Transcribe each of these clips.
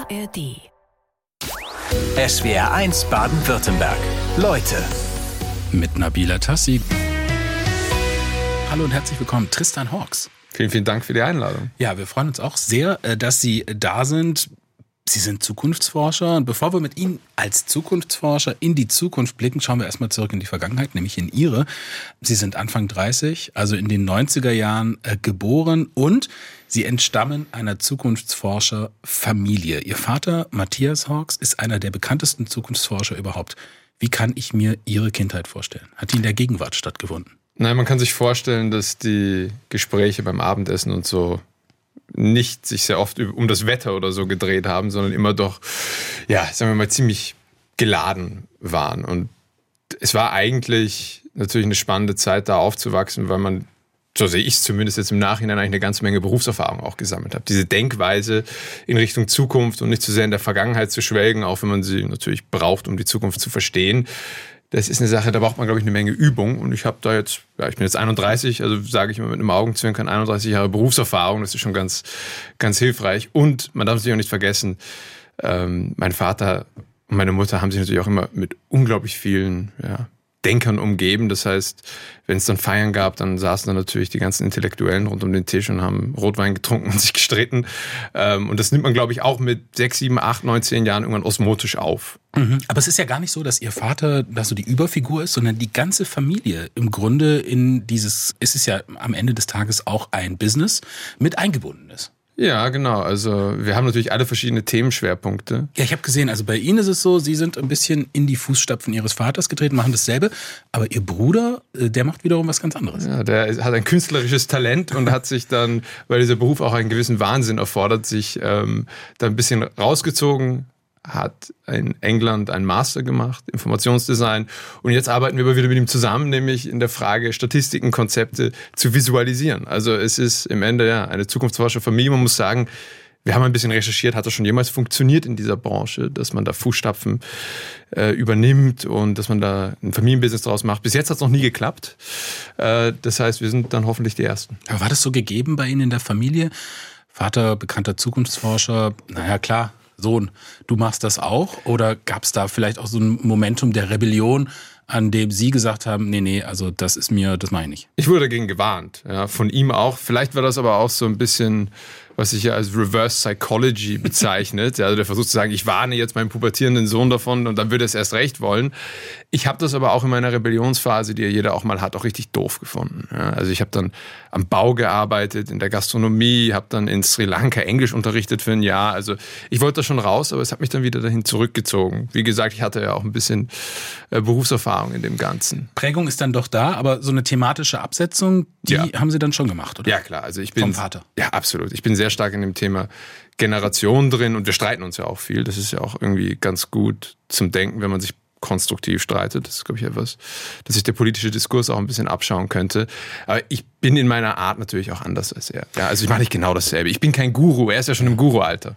ARD. SWR1 Baden-Württemberg. Leute. Mit Nabila Tassi. Hallo und herzlich willkommen, Tristan Hawks. Vielen, vielen Dank für die Einladung. Ja, wir freuen uns auch sehr, dass Sie da sind. Sie sind Zukunftsforscher und bevor wir mit Ihnen als Zukunftsforscher in die Zukunft blicken, schauen wir erstmal zurück in die Vergangenheit, nämlich in Ihre. Sie sind Anfang 30, also in den 90er Jahren geboren und Sie entstammen einer Zukunftsforscherfamilie. Ihr Vater, Matthias Hawks, ist einer der bekanntesten Zukunftsforscher überhaupt. Wie kann ich mir Ihre Kindheit vorstellen? Hat die in der Gegenwart stattgefunden? Nein, man kann sich vorstellen, dass die Gespräche beim Abendessen und so nicht sich sehr oft um das Wetter oder so gedreht haben, sondern immer doch, ja, sagen wir mal, ziemlich geladen waren. Und es war eigentlich natürlich eine spannende Zeit, da aufzuwachsen, weil man, so sehe ich es zumindest jetzt im Nachhinein, eigentlich eine ganze Menge Berufserfahrung auch gesammelt hat. Diese Denkweise in Richtung Zukunft und nicht zu sehr in der Vergangenheit zu schwelgen, auch wenn man sie natürlich braucht, um die Zukunft zu verstehen. Das ist eine Sache, da braucht man, glaube ich, eine Menge Übung. Und ich habe da jetzt, ja, ich bin jetzt 31, also sage ich immer mit einem Augenzwinkern, 31 Jahre Berufserfahrung. Das ist schon ganz, ganz hilfreich. Und man darf sich auch nicht vergessen, mein Vater und meine Mutter haben sich natürlich auch immer mit unglaublich vielen Denkern umgeben. Das heißt, wenn es dann Feiern gab, dann saßen dann natürlich die ganzen Intellektuellen rund um den Tisch und haben Rotwein getrunken und sich gestritten. Und das nimmt man, glaube ich, auch mit 6, 7, 8, 9, 10 Jahren irgendwann osmotisch auf. Mhm. Aber es ist ja gar nicht so, dass Ihr Vater da so die Überfigur ist, sondern die ganze Familie im Grunde in dieses, es ist ja am Ende des Tages auch ein Business, mit eingebunden ist. Ja, genau. Also wir haben natürlich alle verschiedene Themenschwerpunkte. Ja, ich habe gesehen, also bei Ihnen ist es so, Sie sind ein bisschen in die Fußstapfen Ihres Vaters getreten, machen dasselbe. Aber Ihr Bruder, der macht wiederum was ganz anderes. Ja, der hat ein künstlerisches Talent und hat sich dann, weil dieser Beruf auch einen gewissen Wahnsinn erfordert, sich da ein bisschen rausgezogen, hat in England einen Master gemacht, Informationsdesign. Und jetzt arbeiten wir aber wieder mit ihm zusammen, nämlich in der Frage, Statistiken, Konzepte zu visualisieren. Also es ist im Ende eine Zukunftsforscherfamilie. Man muss sagen, wir haben ein bisschen recherchiert, hat das schon jemals funktioniert in dieser Branche, dass man da Fußstapfen übernimmt und dass man da ein Familienbusiness draus macht. Bis jetzt hat es noch nie geklappt. Das heißt, wir sind dann hoffentlich die Ersten. Aber war das so gegeben bei Ihnen in der Familie? Vater, bekannter Zukunftsforscher, naja klar, Sohn, du machst das auch? Oder gab es da vielleicht auch so ein Momentum der Rebellion, an dem Sie gesagt haben, nee, also das mache ich nicht? Ich wurde dagegen gewarnt, ja, von ihm auch. Vielleicht war das aber auch so ein bisschen, was sich ja als Reverse Psychology bezeichnet. Also der versucht zu sagen, ich warne jetzt meinen pubertierenden Sohn davon und dann würde er es erst recht wollen. Ich habe das aber auch in meiner Rebellionsphase, die ja jeder auch mal hat, auch richtig doof gefunden. Ja, also ich habe dann am Bau gearbeitet, in der Gastronomie, habe dann in Sri Lanka Englisch unterrichtet für ein Jahr. Also ich wollte da schon raus, aber es hat mich dann wieder dahin zurückgezogen. Wie gesagt, ich hatte ja auch ein bisschen Berufserfahrung in dem Ganzen. Prägung ist dann doch da, aber so eine thematische Absetzung, die haben Sie dann schon gemacht, oder? Ja, klar. Also ich bin vom Vater. Ja, absolut. Ich bin sehr stark in dem Thema Generation drin und wir streiten uns ja auch viel. Das ist ja auch irgendwie ganz gut zum Denken, wenn man sich konstruktiv streitet. Das ist, glaube ich, etwas, dass sich der politische Diskurs auch ein bisschen abschauen könnte. Aber ich bin in meiner Art natürlich auch anders als er. Ja, also ich mache nicht genau dasselbe. Ich bin kein Guru. Er ist ja schon im Guru-Alter.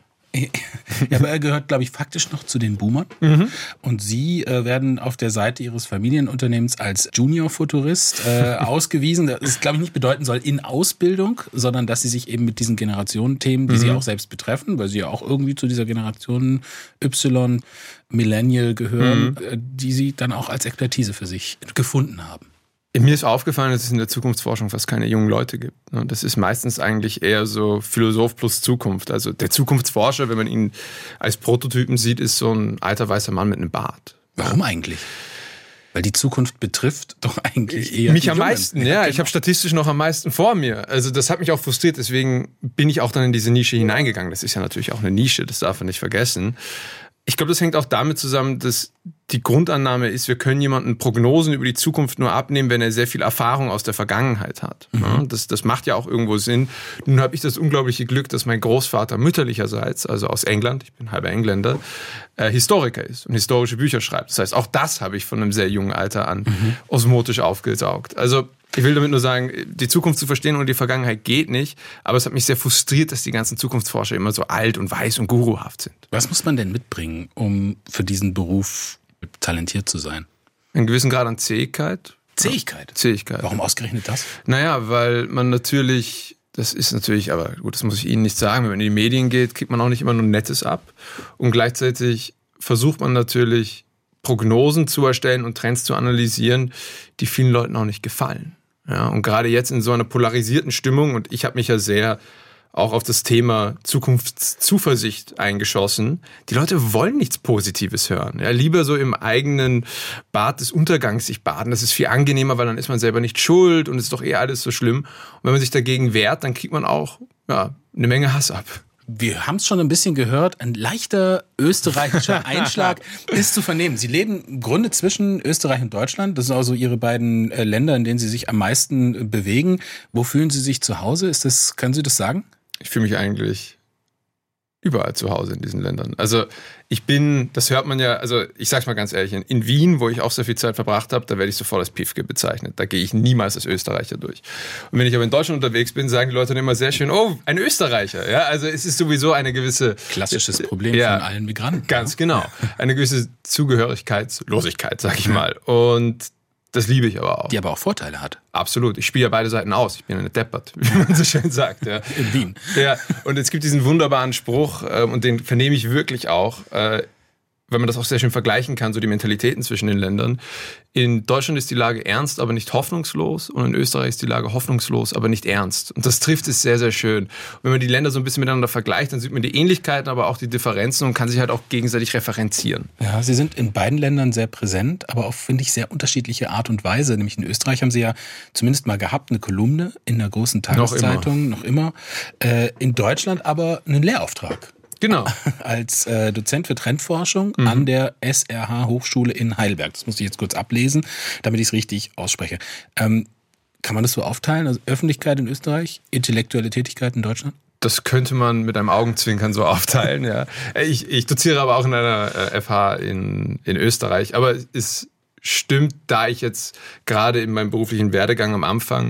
Ja, aber er gehört, glaube ich, faktisch noch zu den Boomern. Mhm. Und Sie werden auf der Seite Ihres Familienunternehmens als Junior-Futurist ausgewiesen. Das ist, glaube ich, nicht bedeuten soll in Ausbildung, sondern dass Sie sich eben mit diesen Generationenthemen, die Sie auch selbst betreffen, weil Sie ja auch irgendwie zu dieser Generation Y, Millennial gehören, die Sie dann auch als Expertise für sich gefunden haben. Mir ist aufgefallen, dass es in der Zukunftsforschung fast keine jungen Leute gibt. Das ist meistens eigentlich eher so Philosoph plus Zukunft. Also der Zukunftsforscher, wenn man ihn als Prototypen sieht, ist so ein alter weißer Mann mit einem Bart. Warum eigentlich? Weil die Zukunft betrifft doch eigentlich eher mich am meisten, ja. Genau. Ich habe statistisch noch am meisten vor mir. Also das hat mich auch frustriert, deswegen bin ich auch dann in diese Nische hineingegangen. Das ist ja natürlich auch eine Nische, das darf man nicht vergessen. Ich glaube, das hängt auch damit zusammen, dass die Grundannahme ist, wir können jemanden Prognosen über die Zukunft nur abnehmen, wenn er sehr viel Erfahrung aus der Vergangenheit hat. Mhm. Das macht ja auch irgendwo Sinn. Nun habe ich das unglaubliche Glück, dass mein Großvater mütterlicherseits, also aus England, ich bin halber Engländer, Historiker ist und historische Bücher schreibt. Das heißt, auch das habe ich von einem sehr jungen Alter an osmotisch aufgesaugt. Also ich will damit nur sagen, die Zukunft zu verstehen ohne die Vergangenheit geht nicht, aber es hat mich sehr frustriert, dass die ganzen Zukunftsforscher immer so alt und weiß und guruhaft sind. Was muss man denn mitbringen, um für diesen Beruf talentiert zu sein? Einen gewissen Grad an Zähigkeit. Zähigkeit? Zähigkeit. Warum ausgerechnet das? Naja, weil man natürlich Das ist natürlich, aber gut, das muss ich Ihnen nicht sagen. Wenn man in die Medien geht, kriegt man auch nicht immer nur Nettes ab. Und gleichzeitig versucht man natürlich, Prognosen zu erstellen und Trends zu analysieren, die vielen Leuten auch nicht gefallen. Ja, und gerade jetzt in so einer polarisierten Stimmung, und ich habe mich ja sehr auch auf das Thema Zukunftszuversicht eingeschossen. Die Leute wollen nichts Positives hören. Ja, lieber so im eigenen Bad des Untergangs sich baden. Das ist viel angenehmer, weil dann ist man selber nicht schuld und es ist doch alles so schlimm. Und wenn man sich dagegen wehrt, dann kriegt man auch eine Menge Hass ab. Wir haben es schon ein bisschen gehört, ein leichter österreichischer Einschlag ist zu vernehmen. Sie leben im Grunde zwischen Österreich und Deutschland. Das sind also Ihre beiden Länder, in denen Sie sich am meisten bewegen. Wo fühlen Sie sich zu Hause? Können Sie das sagen? Ich fühle mich eigentlich überall zu Hause in diesen Ländern. Also das hört man ja, also ich sag's mal ganz ehrlich, in Wien, wo ich auch sehr viel Zeit verbracht habe, da werde ich sofort als Piefke bezeichnet. Da gehe ich niemals als Österreicher durch. Und wenn ich aber in Deutschland unterwegs bin, sagen die Leute dann immer sehr schön, oh, ein Österreicher. Ja, also es ist sowieso eine gewisse... Klassisches Problem von allen Migranten. Ganz genau. Eine gewisse Zugehörigkeitslosigkeit, sag ich mal. Und das liebe ich aber auch. Die aber auch Vorteile hat. Absolut. Ich spiele ja beide Seiten aus. Ich bin eine Deppert, wie man so schön sagt. Ja. In Wien. Ja, und es gibt diesen wunderbaren Spruch, und den vernehme ich wirklich auch, weil man das auch sehr schön vergleichen kann, so die Mentalitäten zwischen den Ländern. In Deutschland ist die Lage ernst, aber nicht hoffnungslos. Und in Österreich ist die Lage hoffnungslos, aber nicht ernst. Und das trifft es sehr, sehr schön. Und wenn man die Länder so ein bisschen miteinander vergleicht, dann sieht man die Ähnlichkeiten, aber auch die Differenzen und kann sich halt auch gegenseitig referenzieren. Ja, Sie sind in beiden Ländern sehr präsent, aber auf, finde ich, sehr unterschiedliche Art und Weise. Nämlich in Österreich haben Sie ja zumindest mal gehabt eine Kolumne in einer großen Tageszeitung, noch immer. In Deutschland aber einen Lehrauftrag. Genau. Als Dozent für Trendforschung an der SRH Hochschule in Heidelberg. Das muss ich jetzt kurz ablesen, damit ich es richtig ausspreche. Kann man das so aufteilen? Also Öffentlichkeit in Österreich, intellektuelle Tätigkeit in Deutschland? Das könnte man mit einem Augenzwinkern so aufteilen, ja. Ich doziere aber auch in einer FH in Österreich. Aber es stimmt, da ich jetzt gerade in meinem beruflichen Werdegang am Anfang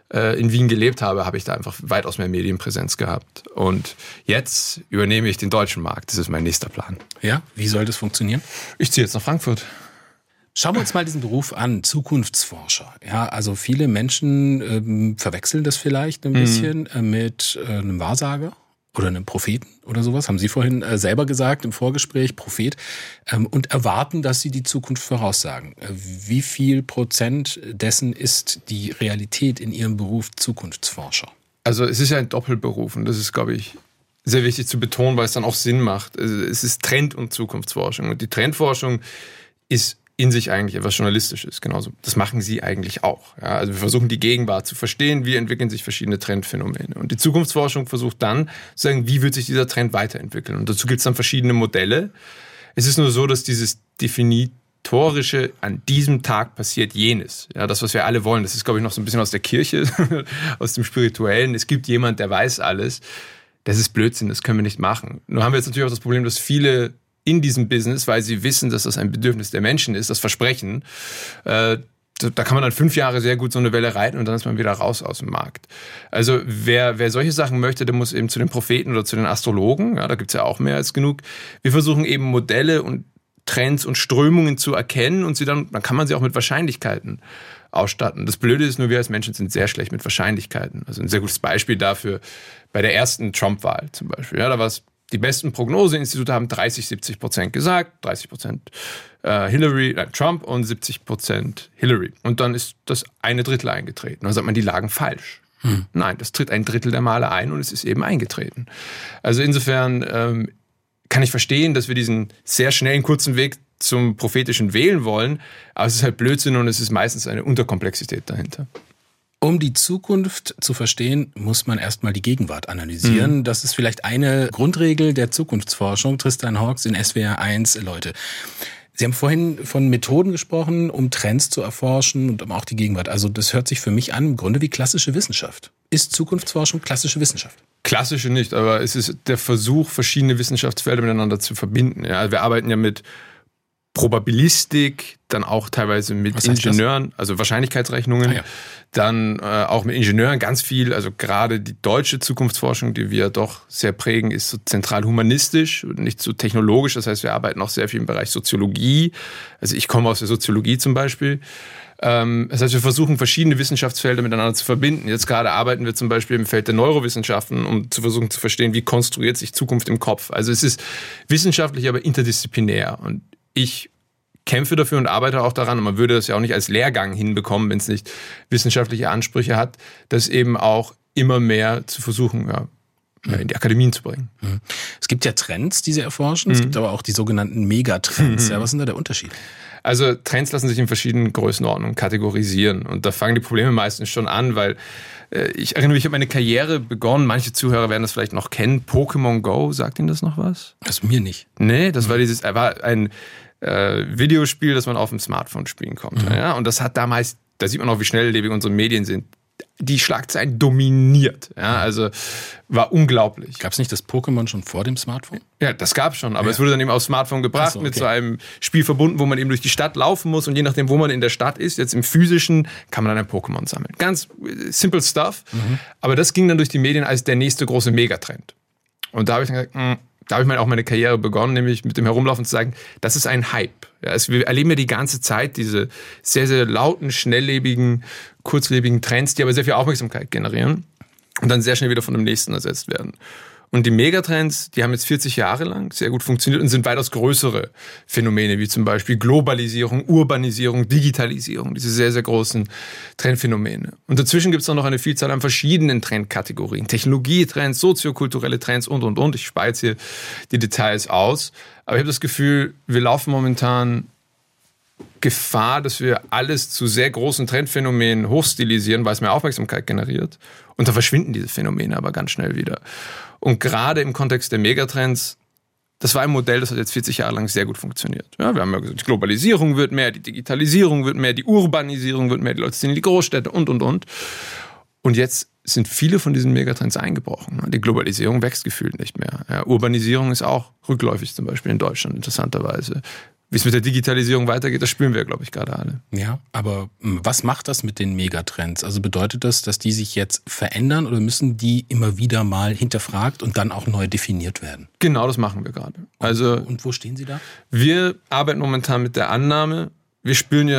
in Wien gelebt habe ich da einfach weitaus mehr Medienpräsenz gehabt. Und jetzt übernehme ich den deutschen Markt. Das ist mein nächster Plan. Ja, wie soll das funktionieren? Ich ziehe jetzt nach Frankfurt. Schauen wir uns mal diesen Beruf an, Zukunftsforscher. Ja, also viele Menschen verwechseln das vielleicht ein bisschen mit einem Wahrsager oder einem Propheten oder sowas. Haben Sie vorhin selber gesagt im Vorgespräch, Prophet, und erwarten, dass Sie die Zukunft voraussagen. Wie viel Prozent dessen ist die Realität in Ihrem Beruf Zukunftsforscher? Also es ist ja ein Doppelberuf und das ist, glaube ich, sehr wichtig zu betonen, weil es dann auch Sinn macht. Also es ist Trend- und Zukunftsforschung und die Trendforschung ist in sich eigentlich etwas Journalistisches. Genauso. Das machen Sie eigentlich auch. Ja, also wir versuchen die Gegenwart zu verstehen, wie entwickeln sich verschiedene Trendphänomene. Und die Zukunftsforschung versucht dann zu sagen, wie wird sich dieser Trend weiterentwickeln. Und dazu gibt es dann verschiedene Modelle. Es ist nur so, dass dieses Definitorische, an diesem Tag passiert jenes. Ja, das, was wir alle wollen, das ist, glaube ich, noch so ein bisschen aus der Kirche, aus dem Spirituellen. Es gibt jemand, der weiß alles. Das ist Blödsinn, das können wir nicht machen. Nur haben wir jetzt natürlich auch das Problem, dass viele in diesem Business, weil sie wissen, dass das ein Bedürfnis der Menschen ist, das Versprechen, da kann man dann 5 Jahre sehr gut so eine Welle reiten und dann ist man wieder raus aus dem Markt. Also wer solche Sachen möchte, der muss eben zu den Propheten oder zu den Astrologen, ja, da gibt es ja auch mehr als genug. Wir versuchen eben Modelle und Trends und Strömungen zu erkennen und dann kann man sie auch mit Wahrscheinlichkeiten ausstatten. Das Blöde ist nur, wir als Menschen sind sehr schlecht mit Wahrscheinlichkeiten. Also ein sehr gutes Beispiel dafür bei der ersten Trump-Wahl zum Beispiel. Ja, da war es die besten Prognoseinstitute haben 30-70% gesagt, 30% Trump und 70% Hillary. Und dann ist das 1/3 eingetreten. Dann sagt man, die lagen falsch. Nein, das tritt 1/3 der Male ein und es ist eben eingetreten. Also insofern kann ich verstehen, dass wir diesen sehr schnellen, kurzen Weg zum prophetischen wählen wollen, aber es ist halt Blödsinn und es ist meistens eine Unterkomplexität dahinter. Um die Zukunft zu verstehen, muss man erstmal die Gegenwart analysieren. Das ist vielleicht eine Grundregel der Zukunftsforschung. Tristan Hawks in SWR 1, Leute. Sie haben vorhin von Methoden gesprochen, um Trends zu erforschen und um auch die Gegenwart. Also das hört sich für mich an, im Grunde wie klassische Wissenschaft. Ist Zukunftsforschung klassische Wissenschaft? Klassische nicht, aber es ist der Versuch, verschiedene Wissenschaftsfelder miteinander zu verbinden. Ja, wir arbeiten ja mit Probabilistik, dann auch teilweise mit Ingenieuren, also Wahrscheinlichkeitsrechnungen, dann auch mit Ingenieuren ganz viel, also gerade die deutsche Zukunftsforschung, die wir doch sehr prägen, ist so zentral humanistisch und nicht so technologisch, das heißt, wir arbeiten auch sehr viel im Bereich Soziologie, also ich komme aus der Soziologie zum Beispiel. Das heißt, wir versuchen, verschiedene Wissenschaftsfelder miteinander zu verbinden. Jetzt gerade arbeiten wir zum Beispiel im Feld der Neurowissenschaften, um zu versuchen zu verstehen, wie konstruiert sich Zukunft im Kopf. Also es ist wissenschaftlich, aber interdisziplinär. Und ich kämpfe dafür und arbeite auch daran, und man würde das ja auch nicht als Lehrgang hinbekommen, wenn es nicht wissenschaftliche Ansprüche hat, das eben auch immer mehr zu versuchen, in die Akademien zu bringen. Es gibt ja Trends, die Sie erforschen, es gibt aber auch die sogenannten Megatrends. Ja, was ist denn da der Unterschied? Also Trends lassen sich in verschiedenen Größenordnungen kategorisieren und da fangen die Probleme meistens schon an, weil ich erinnere mich, ich habe meine Karriere begonnen, manche Zuhörer werden das vielleicht noch kennen, Pokémon Go, sagt Ihnen das noch was? Das mir nicht. Nee, das war ein Videospiel, das man auf dem Smartphone spielen konnte. Ja? Und das hat damals, da sieht man auch, wie schnelllebig unsere Medien sind, die Schlagzeilen dominiert. Ja, also war unglaublich. Gab es nicht das Pokémon schon vor dem Smartphone? Ja, das gab es schon, aber es wurde dann eben aufs Smartphone gebracht, mit so einem Spiel verbunden, wo man eben durch die Stadt laufen muss und je nachdem, wo man in der Stadt ist, jetzt im Physischen, kann man dann ein Pokémon sammeln. Ganz simple stuff, aber das ging dann durch die Medien als der nächste große Megatrend. Und da habe ich dann gesagt, da habe ich auch meine Karriere begonnen, nämlich mit dem Herumlaufen zu sagen, das ist ein Hype. Ja, wir erleben ja die ganze Zeit diese sehr, sehr lauten, schnelllebigen, kurzlebigen Trends, die aber sehr viel Aufmerksamkeit generieren und dann sehr schnell wieder von dem nächsten ersetzt werden. Und die Megatrends, die haben jetzt 40 Jahre lang sehr gut funktioniert und sind weitaus größere Phänomene, wie zum Beispiel Globalisierung, Urbanisierung, Digitalisierung, diese sehr, sehr großen Trendphänomene. Und dazwischen gibt es dann noch eine Vielzahl an verschiedenen Trendkategorien. Technologietrends, soziokulturelle Trends und. Ich spare jetzt hier die Details aus. Aber ich habe das Gefühl, wir laufen momentan Gefahr, dass wir alles zu sehr großen Trendphänomenen hochstilisieren, weil es mehr Aufmerksamkeit generiert. Und da verschwinden diese Phänomene aber ganz schnell wieder. Und gerade im Kontext der Megatrends, das war ein Modell, das hat jetzt 40 Jahre lang sehr gut funktioniert. Ja, wir haben ja gesagt, die Globalisierung wird mehr, die Digitalisierung wird mehr, die Urbanisierung wird mehr, die Leute ziehen in die Großstädte und. Und jetzt sind viele von diesen Megatrends eingebrochen. Die Globalisierung wächst gefühlt nicht mehr. Ja, Urbanisierung ist auch rückläufig, zum Beispiel in Deutschland, interessanterweise. Wie es mit der Digitalisierung weitergeht, das spüren wir, glaube ich, gerade alle. Ja, aber was macht das mit den Megatrends? Also bedeutet das, dass die sich jetzt verändern oder müssen die immer wieder mal hinterfragt und dann auch neu definiert werden? Genau, das machen wir gerade. Und wo stehen Sie da? Wir arbeiten momentan mit der Annahme, wir sind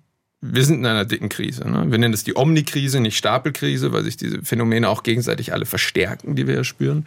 in einer dicken Krise. Ne? Wir nennen das die Omnikrise, nicht Stapelkrise, weil sich diese Phänomene auch gegenseitig alle verstärken, die wir ja spüren.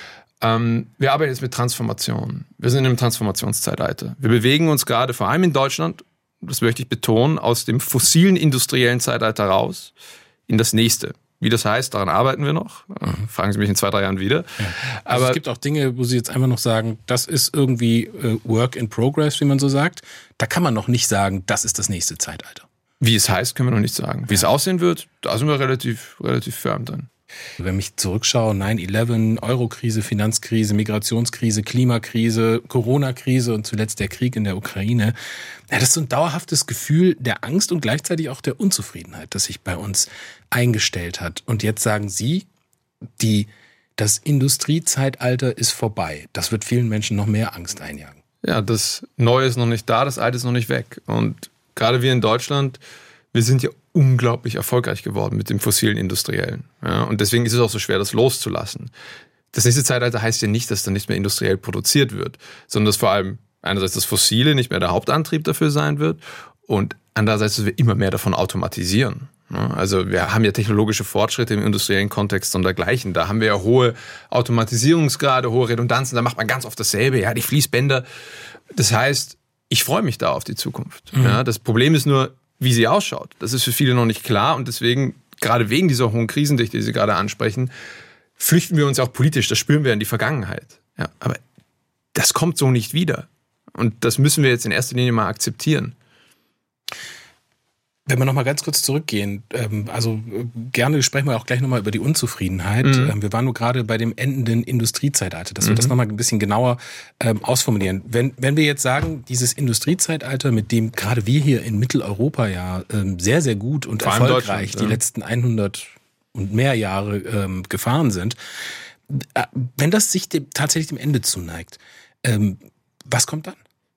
Wir arbeiten jetzt mit Transformation. Wir sind in einem Transformationszeitalter. Wir bewegen uns gerade, vor allem in Deutschland, das möchte ich betonen, aus dem fossilen industriellen Zeitalter raus in das nächste. Wie das heißt, daran arbeiten wir noch. Fragen Sie mich in 2-3 Jahren wieder. Ja. Also es gibt auch Dinge, wo Sie jetzt einfach noch sagen, das ist irgendwie Work in Progress, wie man so sagt. Da kann man noch nicht sagen, das ist das nächste Zeitalter. Wie es heißt, können wir noch nicht sagen. Wie es aussehen wird, da sind wir relativ firm drin. Wenn ich zurückschaue, 9/11, Eurokrise, Finanzkrise, Migrationskrise, Klimakrise, Corona-Krise und zuletzt der Krieg in der Ukraine. Ja, das ist so ein dauerhaftes Gefühl der Angst und gleichzeitig auch der Unzufriedenheit, das sich bei uns eingestellt hat. Und jetzt sagen Sie, das Industriezeitalter ist vorbei. Das wird vielen Menschen noch mehr Angst einjagen. Ja, das Neue ist noch nicht da, das Alte ist noch nicht weg. Und gerade wir in Deutschland, wir sind ja unglaublich erfolgreich geworden mit dem fossilen Industriellen. Ja, und deswegen ist es auch so schwer, das loszulassen. Das nächste Zeitalter heißt ja nicht, dass dann nicht mehr industriell produziert wird, sondern dass vor allem einerseits das Fossile nicht mehr der Hauptantrieb dafür sein wird und andererseits, dass wir immer mehr davon automatisieren. Ja, also wir haben ja technologische Fortschritte im industriellen Kontext und dergleichen. Da haben wir ja hohe Automatisierungsgrade, hohe Redundanzen, da macht man ganz oft dasselbe, ja, die Fließbänder. Das heißt, ich freue mich da auf die Zukunft. Ja, das Problem ist nur, wie sie ausschaut. Das ist für viele noch nicht klar und deswegen, gerade wegen dieser hohen Krisendichte, die Sie gerade ansprechen, flüchten wir uns auch politisch, das spüren wir in die Vergangenheit. Ja, aber das kommt so nicht wieder. Und das müssen wir jetzt in erster Linie mal akzeptieren. Wenn wir noch mal ganz kurz zurückgehen, gerne sprechen wir auch gleich noch mal über die Unzufriedenheit. Wir waren nur gerade bei dem endenden Industriezeitalter, dass wir das noch mal ein bisschen genauer ausformulieren. Wenn wir jetzt sagen, dieses Industriezeitalter, mit dem gerade wir hier in Mitteleuropa ja sehr, sehr gut und erfolgreich die letzten 100 und mehr Jahre gefahren sind, wenn das sich tatsächlich dem Ende zuneigt, was kommt dann?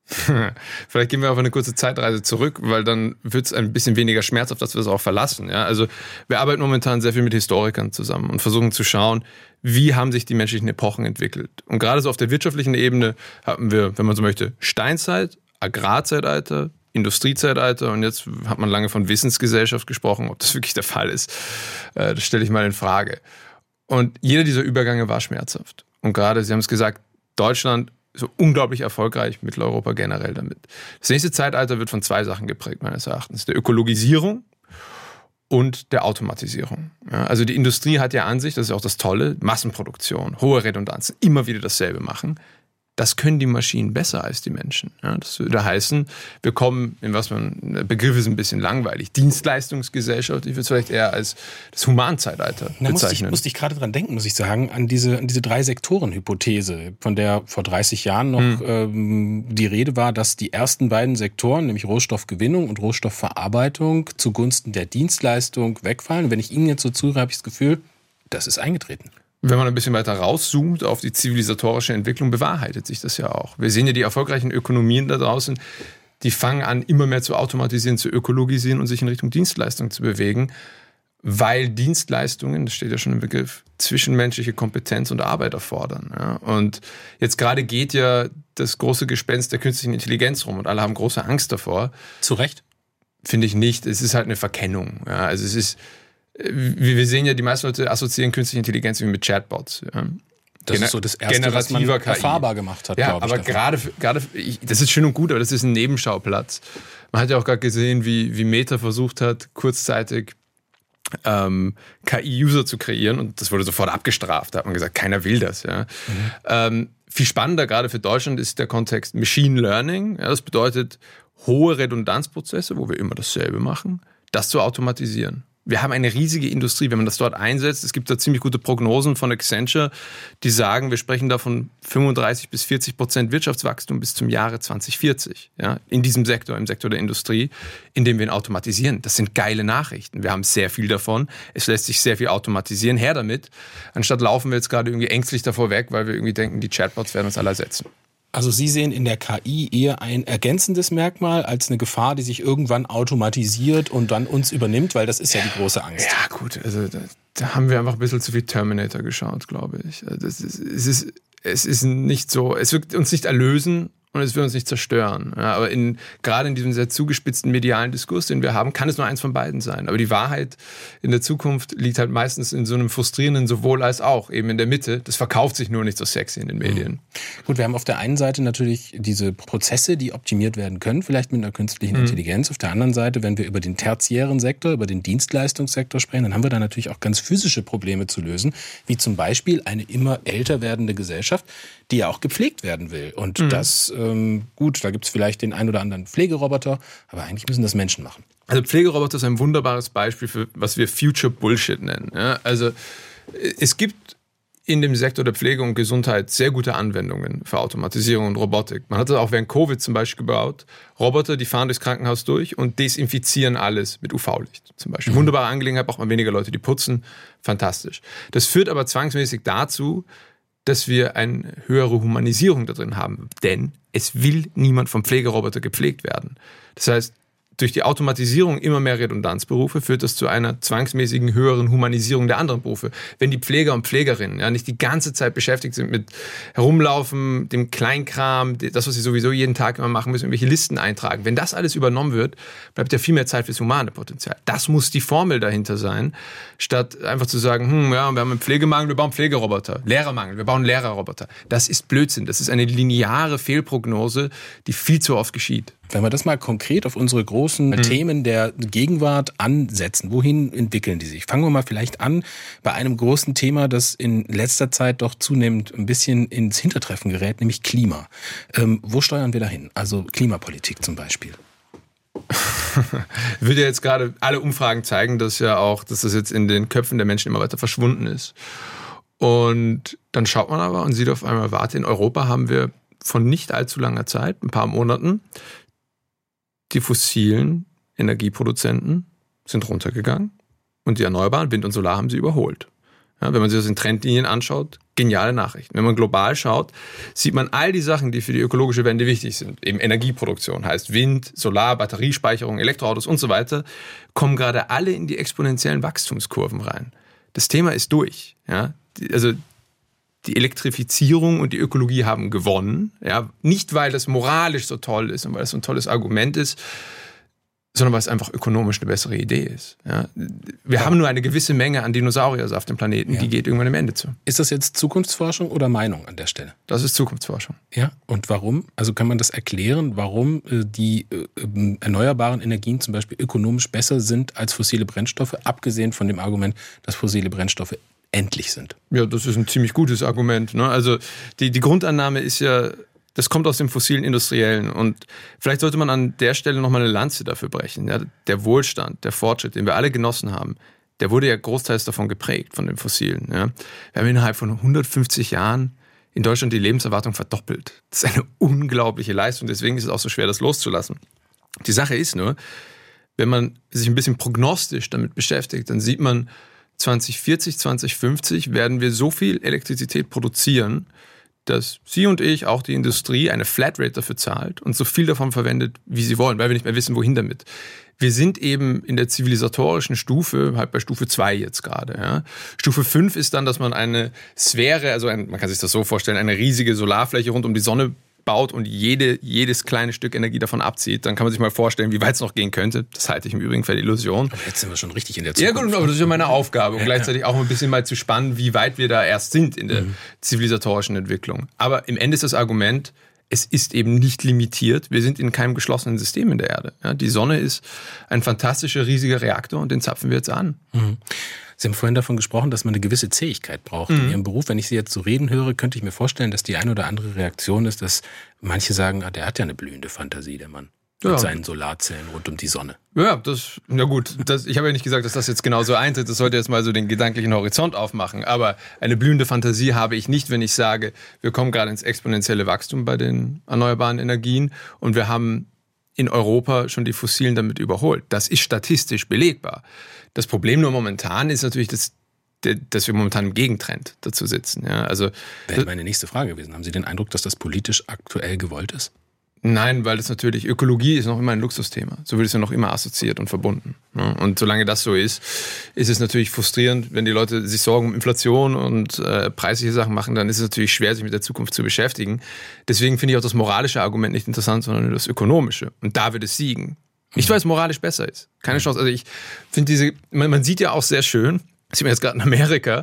Vielleicht gehen wir auf eine kurze Zeitreise zurück, weil dann wird es ein bisschen weniger schmerzhaft, dass wir es auch verlassen. Ja? Also wir arbeiten momentan sehr viel mit Historikern zusammen und versuchen zu schauen, wie haben sich die menschlichen Epochen entwickelt. Und gerade so auf der wirtschaftlichen Ebene hatten wir, wenn man so möchte, Steinzeit, Agrarzeitalter, Industriezeitalter und jetzt hat man lange von Wissensgesellschaft gesprochen. Ob das wirklich der Fall ist, das stelle ich mal in Frage. Und jeder dieser Übergänge war schmerzhaft. Und gerade, Sie haben es gesagt, Deutschland so unglaublich erfolgreich, Mitteleuropa generell damit. Das nächste Zeitalter wird von 2 Sachen geprägt, meines Erachtens. Der Ökologisierung und der Automatisierung. Ja, also die Industrie hat ja an sich, das ist auch das Tolle, Massenproduktion, hohe Redundanzen, immer wieder dasselbe machen. Das können die Maschinen besser als die Menschen. Ja, das würde heißen, wir kommen in was man, der Begriff ist ein bisschen langweilig, Dienstleistungsgesellschaft, ich würde es vielleicht eher als das Humanzeitalter bezeichnen. Musste ich gerade dran denken, muss ich sagen, an diese 3-Sektoren-Hypothese, von der vor 30 Jahren noch die Rede war, dass die ersten beiden Sektoren, nämlich Rohstoffgewinnung und Rohstoffverarbeitung, zugunsten der Dienstleistung wegfallen. Und wenn ich Ihnen jetzt so zuhöre, habe ich das Gefühl, das ist eingetreten. Wenn man ein bisschen weiter rauszoomt auf die zivilisatorische Entwicklung, bewahrheitet sich das ja auch. Wir sehen ja die erfolgreichen Ökonomien da draußen, die fangen an, immer mehr zu automatisieren, zu ökologisieren und sich in Richtung Dienstleistung zu bewegen, weil Dienstleistungen, das steht ja schon im Begriff, zwischenmenschliche Kompetenz und Arbeit erfordern. Ja. Und jetzt gerade geht ja das große Gespenst der künstlichen Intelligenz rum und alle haben große Angst davor. Zu Recht? Finde ich nicht. Es ist halt eine Verkennung. Ja. Also es ist... Wir sehen ja, die meisten Leute assoziieren künstliche Intelligenz mit Chatbots. Das ist so das Erste, was man erfahrbar gemacht hat, ja, glaube ich. Aber gerade, das ist schön und gut, aber das ist ein Nebenschauplatz. Man hat ja auch gerade gesehen, wie Meta versucht hat, kurzzeitig KI-User zu kreieren und das wurde sofort abgestraft. Da hat man gesagt, keiner will das. Ja. Viel spannender gerade für Deutschland ist der Kontext Machine Learning. Ja, das bedeutet hohe Redundanzprozesse, wo wir immer dasselbe machen, das zu automatisieren. Wir haben eine riesige Industrie, wenn man das dort einsetzt. Es gibt da ziemlich gute Prognosen von Accenture, die sagen, wir sprechen da von 35-40% Wirtschaftswachstum bis zum Jahre 2040. Ja, in diesem Sektor, im Sektor der Industrie, in dem wir ihn automatisieren. Das sind geile Nachrichten. Wir haben sehr viel davon. Es lässt sich sehr viel automatisieren. Her damit. Anstatt laufen wir jetzt gerade irgendwie ängstlich davor weg, weil wir irgendwie denken, die Chatbots werden uns alle ersetzen. Also Sie sehen in der KI eher ein ergänzendes Merkmal als eine Gefahr, die sich irgendwann automatisiert und dann uns übernimmt, weil das ist ja die große Angst. Ja gut, also da haben wir einfach ein bisschen zu viel Terminator geschaut, glaube ich. Es ist nicht so, es wird uns nicht erlösen und es wird uns nicht zerstören. Ja, aber gerade in diesem sehr zugespitzten medialen Diskurs, den wir haben, kann es nur eins von beiden sein. Aber die Wahrheit in der Zukunft liegt halt meistens in so einem frustrierenden sowohl als auch, eben in der Mitte. Das verkauft sich nur nicht so sexy in den Medien. Gut, wir haben auf der einen Seite natürlich diese Prozesse, die optimiert werden können, vielleicht mit einer künstlichen Intelligenz. Auf der anderen Seite, wenn wir über den tertiären Sektor, über den Dienstleistungssektor sprechen, dann haben wir da natürlich auch ganz physische Probleme zu lösen, wie zum Beispiel eine immer älter werdende Gesellschaft, die ja auch gepflegt werden will. Und das, gut, da gibt es vielleicht den ein oder anderen Pflegeroboter, aber eigentlich müssen das Menschen machen. Also Pflegeroboter ist ein wunderbares Beispiel für, was wir Future Bullshit nennen. Ja, also es gibt in dem Sektor der Pflege und Gesundheit sehr gute Anwendungen für Automatisierung und Robotik. Man hat das auch während Covid zum Beispiel gebaut. Roboter, die fahren durchs Krankenhaus durch und desinfizieren alles mit UV-Licht zum Beispiel. Wunderbare Angelegenheit, braucht man weniger Leute, die putzen. Fantastisch. Das führt aber zwangsmäßig dazu, dass wir eine höhere Humanisierung da drin haben. Denn es will niemand vom Pflegeroboter gepflegt werden. Das heißt, durch die Automatisierung immer mehr Redundanzberufe führt das zu einer zwangsmäßigen höheren Humanisierung der anderen Berufe. Wenn die Pfleger und Pflegerinnen ja nicht die ganze Zeit beschäftigt sind mit Herumlaufen, dem Kleinkram, das, was sie sowieso jeden Tag immer machen müssen, irgendwelche Listen eintragen. Wenn das alles übernommen wird, bleibt ja viel mehr Zeit fürs humane Potenzial. Das muss die Formel dahinter sein, statt einfach zu sagen, wir haben einen Pflegemangel, wir bauen Pflegeroboter. Lehrermangel, wir bauen Lehrerroboter. Das ist Blödsinn. Das ist eine lineare Fehlprognose, die viel zu oft geschieht. Wenn wir das mal konkret auf unsere großen Themen der Gegenwart ansetzen, wohin entwickeln die sich? Fangen wir mal vielleicht an bei einem großen Thema, das in letzter Zeit doch zunehmend ein bisschen ins Hintertreffen gerät, nämlich Klima. Wo steuern wir dahin? Also Klimapolitik zum Beispiel. Würde jetzt gerade alle Umfragen zeigen, dass das jetzt in den Köpfen der Menschen immer weiter verschwunden ist. Und dann schaut man aber und sieht auf einmal, in Europa haben wir von nicht allzu langer Zeit, ein paar Monaten, die fossilen Energieproduzenten sind runtergegangen und die erneuerbaren, Wind und Solar, haben sie überholt. Ja, wenn man sich das in Trendlinien anschaut, geniale Nachrichten. Wenn man global schaut, sieht man all die Sachen, die für die ökologische Wende wichtig sind. Eben Energieproduktion, heißt Wind, Solar, Batteriespeicherung, Elektroautos und so weiter, kommen gerade alle in die exponentiellen Wachstumskurven rein. Das Thema ist durch. Ja? Also die Elektrifizierung und die Ökologie haben gewonnen. Ja? Nicht, weil das moralisch so toll ist und weil das so ein tolles Argument ist, sondern weil es einfach ökonomisch eine bessere Idee ist. Ja? Wir haben nur eine gewisse Menge an Dinosauriers auf dem Planeten, die geht irgendwann am Ende zu. Ist das jetzt Zukunftsforschung oder Meinung an der Stelle? Das ist Zukunftsforschung. Ja, und warum? Also kann man das erklären, warum die erneuerbaren Energien zum Beispiel ökonomisch besser sind als fossile Brennstoffe, abgesehen von dem Argument, dass fossile Brennstoffe endlich sind? Ja, das ist ein ziemlich gutes Argument. Ne? Also die Grundannahme ist ja, das kommt aus dem fossilen Industriellen und vielleicht sollte man an der Stelle nochmal eine Lanze dafür brechen. Ja, der Wohlstand, der Fortschritt, den wir alle genossen haben, der wurde ja großteils davon geprägt, von den Fossilen. Ja. Wir haben innerhalb von 150 Jahren in Deutschland die Lebenserwartung verdoppelt. Das ist eine unglaubliche Leistung, deswegen ist es auch so schwer, das loszulassen. Die Sache ist nur, wenn man sich ein bisschen prognostisch damit beschäftigt, dann sieht man, 2040, 2050 werden wir so viel Elektrizität produzieren, dass Sie und ich, auch die Industrie, eine Flatrate dafür zahlt und so viel davon verwendet, wie sie wollen, weil wir nicht mehr wissen, wohin damit. Wir sind eben in der zivilisatorischen Stufe, halt bei Stufe 2 jetzt gerade. Ja. Stufe 5 ist dann, dass man eine Sphäre, also man kann sich das so vorstellen, eine riesige Solarfläche rund um die Sonne baut und jedes kleine Stück Energie davon abzieht. Dann kann man sich mal vorstellen, wie weit es noch gehen könnte. Das halte ich im Übrigen für eine Illusion. Aber jetzt sind wir schon richtig in der Zukunft. Ja gut, aber das ist ja meine Aufgabe. Und gleichzeitig auch ein bisschen mal zu spannen, wie weit wir da erst sind in der zivilisatorischen Entwicklung. Aber im Ende ist das Argument, es ist eben nicht limitiert. Wir sind in keinem geschlossenen System in der Erde. Ja, die Sonne ist ein fantastischer, riesiger Reaktor und den zapfen wir jetzt an. Sie haben vorhin davon gesprochen, dass man eine gewisse Zähigkeit braucht in Ihrem Beruf. Wenn ich Sie jetzt so reden höre, könnte ich mir vorstellen, dass die eine oder andere Reaktion ist, dass manche sagen, der hat ja eine blühende Fantasie, der Mann. Mit seinen Solarzellen rund um die Sonne. Ja, ich habe ja nicht gesagt, dass das jetzt genau so eintritt. Das sollte jetzt mal so den gedanklichen Horizont aufmachen. Aber eine blühende Fantasie habe ich nicht, wenn ich sage, wir kommen gerade ins exponentielle Wachstum bei den erneuerbaren Energien und wir haben in Europa schon die Fossilen damit überholt. Das ist statistisch belegbar. Das Problem nur momentan ist natürlich, dass wir momentan im Gegentrend dazu sitzen. Ja, also, wäre meine nächste Frage gewesen. Haben Sie den Eindruck, dass das politisch aktuell gewollt ist? Nein, weil das natürlich, Ökologie ist noch immer ein Luxusthema. So wird es ja noch immer assoziiert und verbunden. Und solange das so ist es natürlich frustrierend, wenn die Leute sich Sorgen um Inflation und preisliche Sachen machen, dann ist es natürlich schwer, sich mit der Zukunft zu beschäftigen. Deswegen finde ich auch das moralische Argument nicht interessant, sondern nur das ökonomische. Und da wird es siegen. Nicht, weil es moralisch besser ist. Keine Chance. Also ich finde man sieht ja auch sehr schön, das sieht man jetzt gerade in Amerika,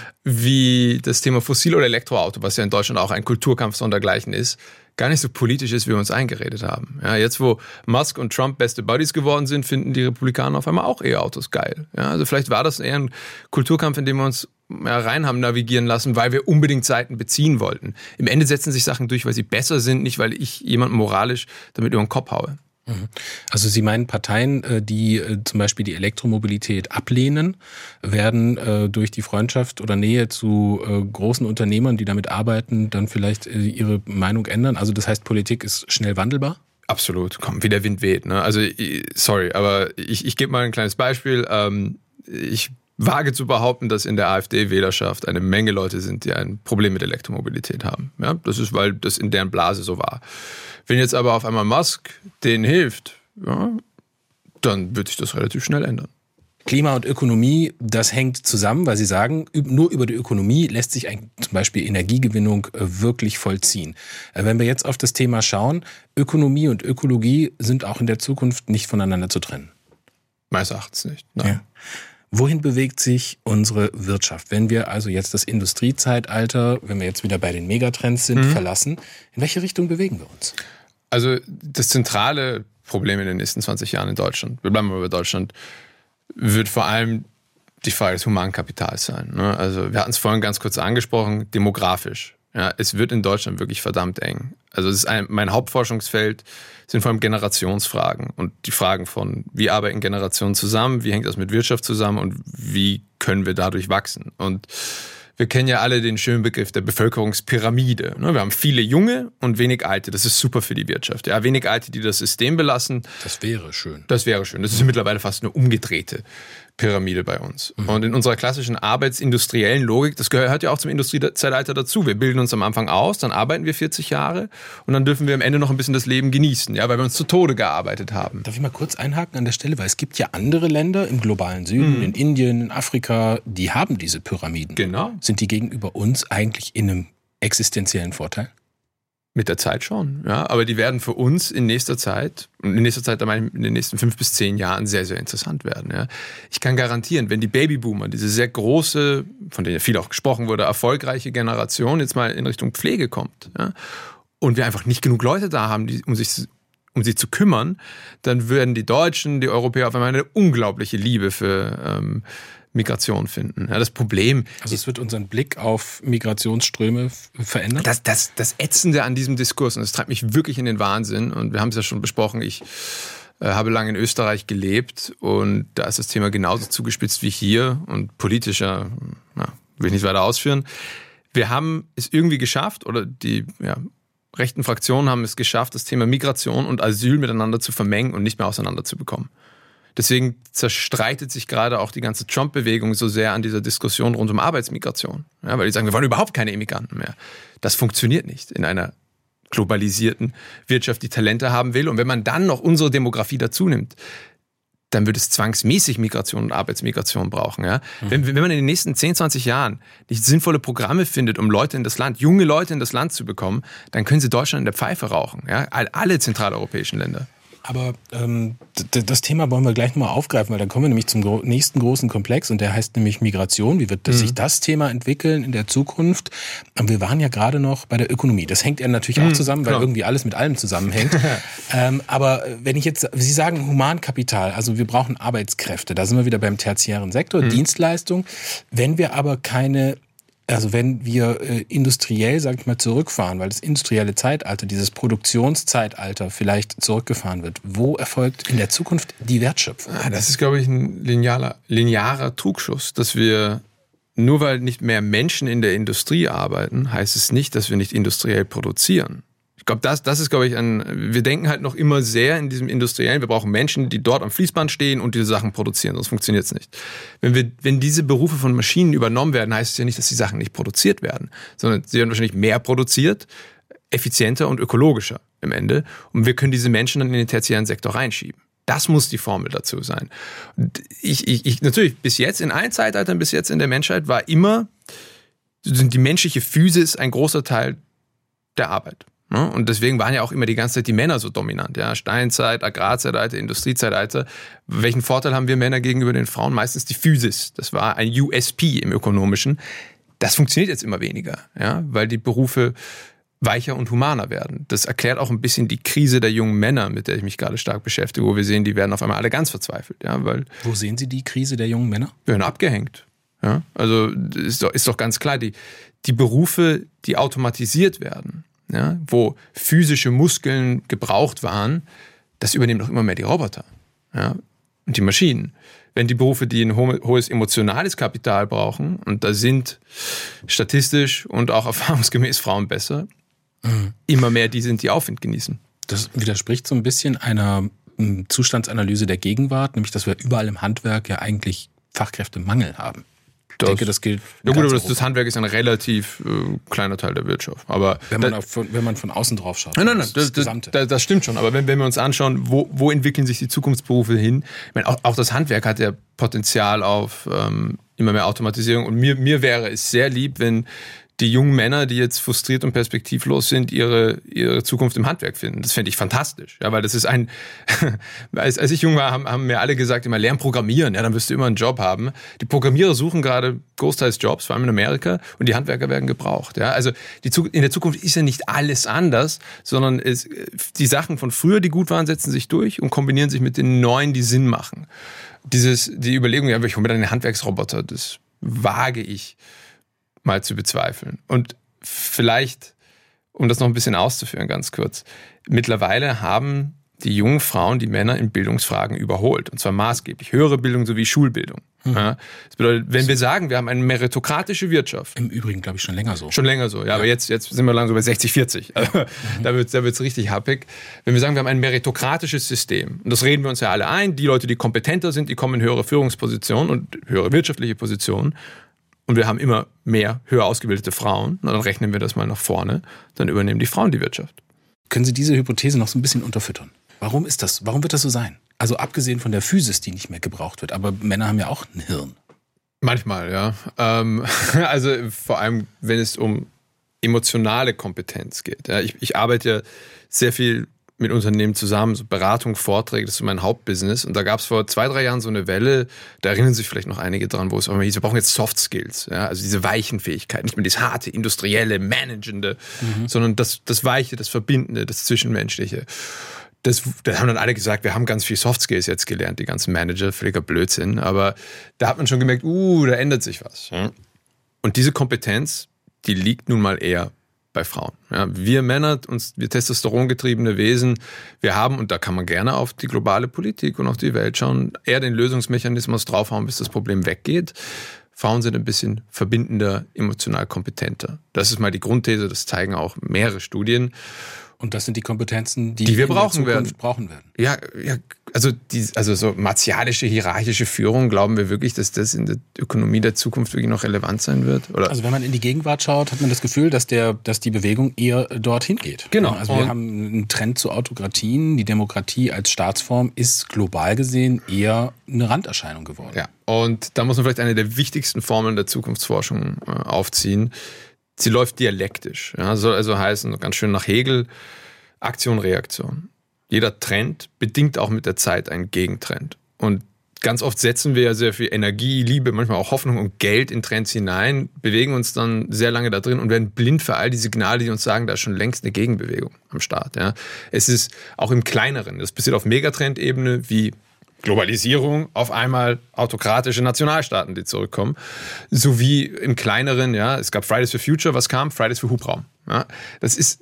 wie das Thema Fossil- oder Elektroauto, was ja in Deutschland auch ein Kulturkampf sondergleichen ist, gar nicht so politisch ist, wie wir uns eingeredet haben. Ja, jetzt, wo Musk und Trump beste Buddies geworden sind, finden die Republikaner auf einmal auch E-Autos geil. Ja, also vielleicht war das eher ein Kulturkampf, in dem wir uns rein haben navigieren lassen, weil wir unbedingt Seiten beziehen wollten. Im Ende setzen sich Sachen durch, weil sie besser sind, nicht weil ich jemanden moralisch damit über den Kopf haue. Also Sie meinen, Parteien, die zum Beispiel die Elektromobilität ablehnen, werden durch die Freundschaft oder Nähe zu großen Unternehmern, die damit arbeiten, dann vielleicht ihre Meinung ändern? Also das heißt, Politik ist schnell wandelbar? Absolut, wie der Wind weht. Ne? Also sorry, aber ich gebe mal ein kleines Beispiel. Ich wage zu behaupten, dass in der AfD-Wählerschaft eine Menge Leute sind, die ein Problem mit Elektromobilität haben. Ja, das ist, weil das in deren Blase so war. Wenn jetzt aber auf einmal Musk denen hilft, ja, dann wird sich das relativ schnell ändern. Klima und Ökonomie, das hängt zusammen, weil Sie sagen, nur über die Ökonomie lässt sich zum Beispiel Energiegewinnung wirklich vollziehen. Wenn wir jetzt auf das Thema schauen, Ökonomie und Ökologie sind auch in der Zukunft nicht voneinander zu trennen. Meines Erachtens nicht, nein. Ja. Wohin bewegt sich unsere Wirtschaft? Wenn wir also jetzt das Industriezeitalter, wenn wir jetzt wieder bei den Megatrends sind, verlassen, in welche Richtung bewegen wir uns? Also das zentrale Problem in den nächsten 20 Jahren in Deutschland, wir bleiben mal bei Deutschland, wird vor allem die Frage des Humankapitals sein. Ne? Also wir hatten es vorhin ganz kurz angesprochen, demografisch. Ja, es wird in Deutschland wirklich verdammt eng. Also es ist mein Hauptforschungsfeld sind vor allem Generationsfragen und die Fragen von, wie arbeiten Generationen zusammen, wie hängt das mit Wirtschaft zusammen und wie können wir dadurch wachsen. Und wir kennen ja alle den schönen Begriff der Bevölkerungspyramide. Wir haben viele Junge und wenig Alte. Das ist super für die Wirtschaft. Ja, wenig Alte, die das System belassen. Das wäre schön. Das wäre schön. Das ist mittlerweile fast eine umgedrehte Pyramide bei uns. Und in unserer klassischen arbeitsindustriellen Logik, das gehört ja auch zum Industriezeitalter dazu. Wir bilden uns am Anfang aus, dann arbeiten wir 40 Jahre und dann dürfen wir am Ende noch ein bisschen das Leben genießen, ja, weil wir uns zu Tode gearbeitet haben. Darf ich mal kurz einhaken an der Stelle, weil es gibt ja andere Länder im globalen Süden, in Indien, in Afrika, die haben diese Pyramiden. Genau. Sind die gegenüber uns eigentlich in einem existenziellen Vorteil? Mit der Zeit schon, ja. Aber die werden für uns in nächster Zeit, da meine ich in den nächsten 5 bis 10 Jahren sehr, sehr interessant werden, ja. Ich kann garantieren, wenn die Babyboomer, diese sehr große, von der ja viel auch gesprochen wurde, erfolgreiche Generation jetzt mal in Richtung Pflege kommt, ja, und wir einfach nicht genug Leute da haben, um sie zu kümmern, dann werden die Deutschen, die Europäer auf einmal eine unglaubliche Liebe für Migration finden. Ja, das Problem... Also es wird unseren Blick auf Migrationsströme verändern? Das Ätzende an diesem Diskurs, und das treibt mich wirklich in den Wahnsinn, und wir haben es ja schon besprochen, ich habe lange in Österreich gelebt und da ist das Thema genauso zugespitzt wie hier und politischer, will ich nicht weiter ausführen. Wir haben es irgendwie geschafft, oder die rechten Fraktionen haben es geschafft, das Thema Migration und Asyl miteinander zu vermengen und nicht mehr auseinanderzubekommen. Deswegen zerstreitet sich gerade auch die ganze Trump-Bewegung so sehr an dieser Diskussion rund um Arbeitsmigration. Ja, weil die sagen, wir wollen überhaupt keine Immigranten mehr. Das funktioniert nicht in einer globalisierten Wirtschaft, die Talente haben will. Und wenn man dann noch unsere Demografie dazu nimmt, dann wird es zwangsmäßig Migration und Arbeitsmigration brauchen. Ja? Wenn man in den nächsten 10, 20 Jahren nicht sinnvolle Programme findet, um Leute in das Land, junge Leute in das Land zu bekommen, dann können sie Deutschland in der Pfeife rauchen. Ja? Alle zentraleuropäischen Länder. Aber das Thema wollen wir gleich nochmal aufgreifen, weil dann kommen wir nämlich zum nächsten großen Komplex und der heißt nämlich Migration. Wie wird sich das Thema entwickeln in der Zukunft? Und wir waren ja gerade noch bei der Ökonomie. Das hängt ja natürlich auch zusammen, weil irgendwie alles mit allem zusammenhängt. Aber wenn ich jetzt, Sie sagen Humankapital, also wir brauchen Arbeitskräfte, da sind wir wieder beim tertiären Sektor, Dienstleistung. Wenn wir aber wenn wir industriell, sag ich mal, zurückfahren, weil das industrielle Zeitalter, dieses Produktionszeitalter vielleicht zurückgefahren wird, wo erfolgt in der Zukunft die Wertschöpfung? Das ist, glaube ich, ein linearer Trugschluss, dass wir, nur weil nicht mehr Menschen in der Industrie arbeiten, heißt es nicht, dass wir nicht industriell produzieren. Ich glaube, das ist, glaube ich, wir denken halt noch immer sehr in diesem Industriellen, wir brauchen Menschen, die dort am Fließband stehen und diese Sachen produzieren, sonst funktioniert es nicht. Wenn diese Berufe von Maschinen übernommen werden, heißt es ja nicht, dass die Sachen nicht produziert werden, sondern sie werden wahrscheinlich mehr produziert, effizienter und ökologischer im Ende, und wir können diese Menschen dann in den tertiären Sektor reinschieben. Das muss die Formel dazu sein. Und ich natürlich, bis jetzt, in allen Zeitaltern, bis jetzt in der Menschheit, sind die menschliche Physis ein großer Teil der Arbeit. Und deswegen waren ja auch immer die ganze Zeit die Männer so dominant. Ja? Steinzeit, Agrarzeitalter, Industriezeitalter. Welchen Vorteil haben wir Männer gegenüber den Frauen? Meistens die Physis. Das war ein USP im Ökonomischen. Das funktioniert jetzt immer weniger, ja? Weil die Berufe weicher und humaner werden. Das erklärt auch ein bisschen die Krise der jungen Männer, mit der ich mich gerade stark beschäftige, wo wir sehen, die werden auf einmal alle ganz verzweifelt. Ja? Wo sehen Sie die Krise der jungen Männer? Wir werden abgehängt. Ja? Also ist doch ganz klar, die Berufe, die automatisiert werden, ja, wo physische Muskeln gebraucht waren, das übernehmen doch immer mehr die Roboter, ja, und die Maschinen. Wenn die Berufe, die ein hohes emotionales Kapital brauchen, und da sind statistisch und auch erfahrungsgemäß Frauen besser, immer mehr die sind, die Aufwind genießen. Das widerspricht so ein bisschen einer Zustandsanalyse der Gegenwart, nämlich dass wir überall im Handwerk ja eigentlich Fachkräftemangel haben. Ich denke, das gilt. Ja gut, aber das Handwerk ist ein relativ kleiner Teil der Wirtschaft. Aber wenn man von außen drauf schaut. Nein, das stimmt schon. Aber wenn wir uns anschauen, wo entwickeln sich die Zukunftsberufe hin? Ich meine, auch das Handwerk hat ja Potenzial auf immer mehr Automatisierung. Und mir wäre es sehr lieb, wenn die jungen Männer, die jetzt frustriert und perspektivlos sind, ihre Zukunft im Handwerk finden. Das fände ich fantastisch. Ja, weil das ist als ich jung war, haben mir alle gesagt, immer lern programmieren, ja, dann wirst du immer einen Job haben. Die Programmierer suchen gerade großteils Jobs, vor allem in Amerika, und die Handwerker werden gebraucht. Ja, also in der Zukunft ist ja nicht alles anders, sondern die Sachen von früher, die gut waren, setzen sich durch und kombinieren sich mit den neuen, die Sinn machen. Die Überlegung, ja, ich hole mir dann einen Handwerksroboter, das wage ich mal zu bezweifeln. Und vielleicht, um das noch ein bisschen auszuführen, ganz kurz, mittlerweile haben die jungen Frauen die Männer in Bildungsfragen überholt. Und zwar maßgeblich. Höhere Bildung sowie Schulbildung. Ja, das bedeutet, wenn wir sagen, wir haben eine meritokratische Wirtschaft. Im Übrigen, glaube ich, schon länger so. Schon länger so, ja. Aber jetzt sind wir langsam bei 60-40. Also, da wird's richtig happig. Wenn wir sagen, wir haben ein meritokratisches System, und das reden wir uns ja alle ein, die Leute, die kompetenter sind, die kommen in höhere Führungspositionen und höhere wirtschaftliche Positionen. Und wir haben immer mehr höher ausgebildete Frauen. Na, dann rechnen wir das mal nach vorne. Dann übernehmen die Frauen die Wirtschaft. Können Sie diese Hypothese noch so ein bisschen unterfüttern? Warum ist das? Warum wird das so sein? Also abgesehen von der Physis, die nicht mehr gebraucht wird. Aber Männer haben ja auch ein Hirn. Manchmal, ja. Also vor allem, wenn es um emotionale Kompetenz geht. Ja, ich arbeite ja sehr viel mit Unternehmen zusammen, so Beratung, Vorträge, das ist so mein Hauptbusiness. Und da gab es vor 2-3 Jahren so eine Welle, da erinnern sich vielleicht noch einige dran, wo es auch immer hieß, wir brauchen jetzt Soft Skills, ja, also diese weichen Fähigkeiten, nicht mehr das harte, industrielle, managende, sondern das Weiche, das Verbindende, das Zwischenmenschliche. Da haben dann alle gesagt, wir haben ganz viel Soft Skills jetzt gelernt, die ganzen Manager, völliger Blödsinn. Aber da hat man schon gemerkt, da ändert sich was. Ja. Und diese Kompetenz, die liegt nun mal eher bei Frauen. Ja, wir Männer, wir testosterongetriebene Wesen, wir haben, und da kann man gerne auf die globale Politik und auf die Welt schauen, eher den Lösungsmechanismus draufhauen, bis das Problem weggeht. Frauen sind ein bisschen verbindender, emotional kompetenter. Das ist mal die Grundthese, das zeigen auch mehrere Studien. Und das sind die Kompetenzen, die wir in brauchen der Zukunft brauchen werden. Ja, also so martialische, hierarchische Führung, glauben wir wirklich, dass das in der Ökonomie der Zukunft wirklich noch relevant sein wird? Oder? Also wenn man in die Gegenwart schaut, hat man das Gefühl, dass die Bewegung eher dorthin geht. Genau. Also wir haben einen Trend zu Autokratien. Die Demokratie als Staatsform ist global gesehen eher eine Randerscheinung geworden. Ja, und da muss man vielleicht eine der wichtigsten Formeln der Zukunftsforschung aufziehen. Sie läuft dialektisch. Ja, soll also heißen, ganz schön nach Hegel, Aktion, Reaktion. Jeder Trend bedingt auch mit der Zeit einen Gegentrend. Und ganz oft setzen wir ja sehr viel Energie, Liebe, manchmal auch Hoffnung und Geld in Trends hinein, bewegen uns dann sehr lange da drin und werden blind für all die Signale, die uns sagen, da ist schon längst eine Gegenbewegung am Start. Ja. Es ist auch im Kleineren, das passiert auf Megatrend-Ebene wie Globalisierung, auf einmal autokratische Nationalstaaten, die zurückkommen. Sowie im Kleineren, ja, es gab Fridays for Future, was kam? Fridays für Hubraum. Ja, das ist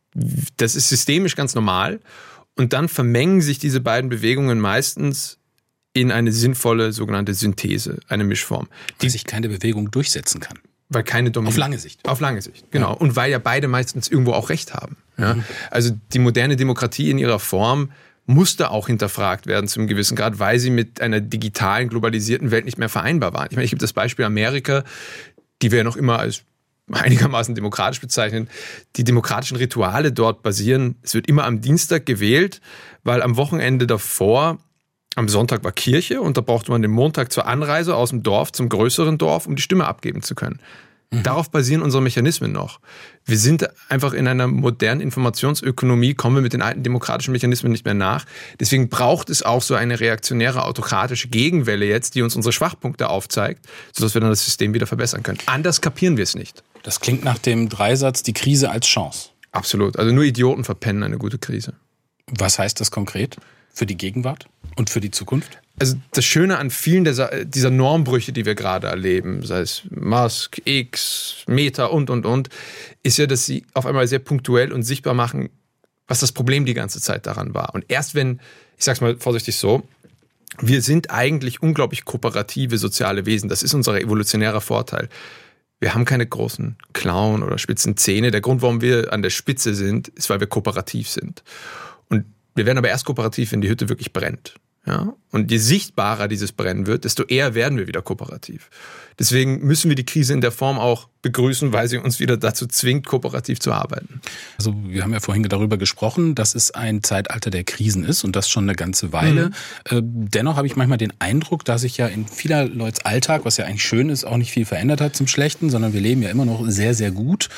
systemisch ganz normal. Und dann vermengen sich diese beiden Bewegungen meistens in eine sinnvolle sogenannte Synthese, eine Mischform. Die sich keine Bewegung durchsetzen kann. Weil keine Dominanz. Auf lange Sicht. Auf lange Sicht, genau. Ja. Und weil ja beide meistens irgendwo auch Recht haben. Ja? Also die moderne Demokratie in ihrer Form musste auch hinterfragt werden zu einem gewissen Grad, weil sie mit einer digitalen, globalisierten Welt nicht mehr vereinbar waren. Ich meine, ich gebe das Beispiel Amerika, die wir ja noch immer als einigermaßen demokratisch bezeichnen. Die demokratischen Rituale dort basieren, es wird immer am Dienstag gewählt, weil am Wochenende davor, am Sonntag war Kirche und da brauchte man den Montag zur Anreise aus dem Dorf zum größeren Dorf, um die Stimme abgeben zu können. Darauf basieren unsere Mechanismen noch. Wir sind einfach in einer modernen Informationsökonomie, kommen wir mit den alten demokratischen Mechanismen nicht mehr nach. Deswegen braucht es auch so eine reaktionäre, autokratische Gegenwelle jetzt, die uns unsere Schwachpunkte aufzeigt, sodass wir dann das System wieder verbessern können. Anders kapieren wir es nicht. Das klingt nach dem Dreisatz, die Krise als Chance. Absolut. Also nur Idioten verpennen eine gute Krise. Was heißt das konkret für die Gegenwart und für die Zukunft? Also das Schöne an vielen dieser Normbrüche, die wir gerade erleben, sei es Musk, X, Meta und, ist ja, dass sie auf einmal sehr punktuell und sichtbar machen, was das Problem die ganze Zeit daran war. Und erst wenn, ich sag's mal vorsichtig so, wir sind eigentlich unglaublich kooperative soziale Wesen. Das ist unser evolutionärer Vorteil. Wir haben keine großen Klauen oder spitzen Zähne. Der Grund, warum wir an der Spitze sind, ist, weil wir kooperativ sind. Und wir werden aber erst kooperativ, wenn die Hütte wirklich brennt. Ja? Und je sichtbarer dieses Brennen wird, desto eher werden wir wieder kooperativ. Deswegen müssen wir die Krise in der Form auch begrüßen, weil sie uns wieder dazu zwingt, kooperativ zu arbeiten. Also wir haben ja vorhin darüber gesprochen, dass es ein Zeitalter der Krisen ist und das schon eine ganze Weile. Dennoch habe ich manchmal den Eindruck, dass sich ja in vieler Leuts Alltag, was ja eigentlich schön ist, auch nicht viel verändert hat zum Schlechten, sondern wir leben ja immer noch sehr, sehr gut.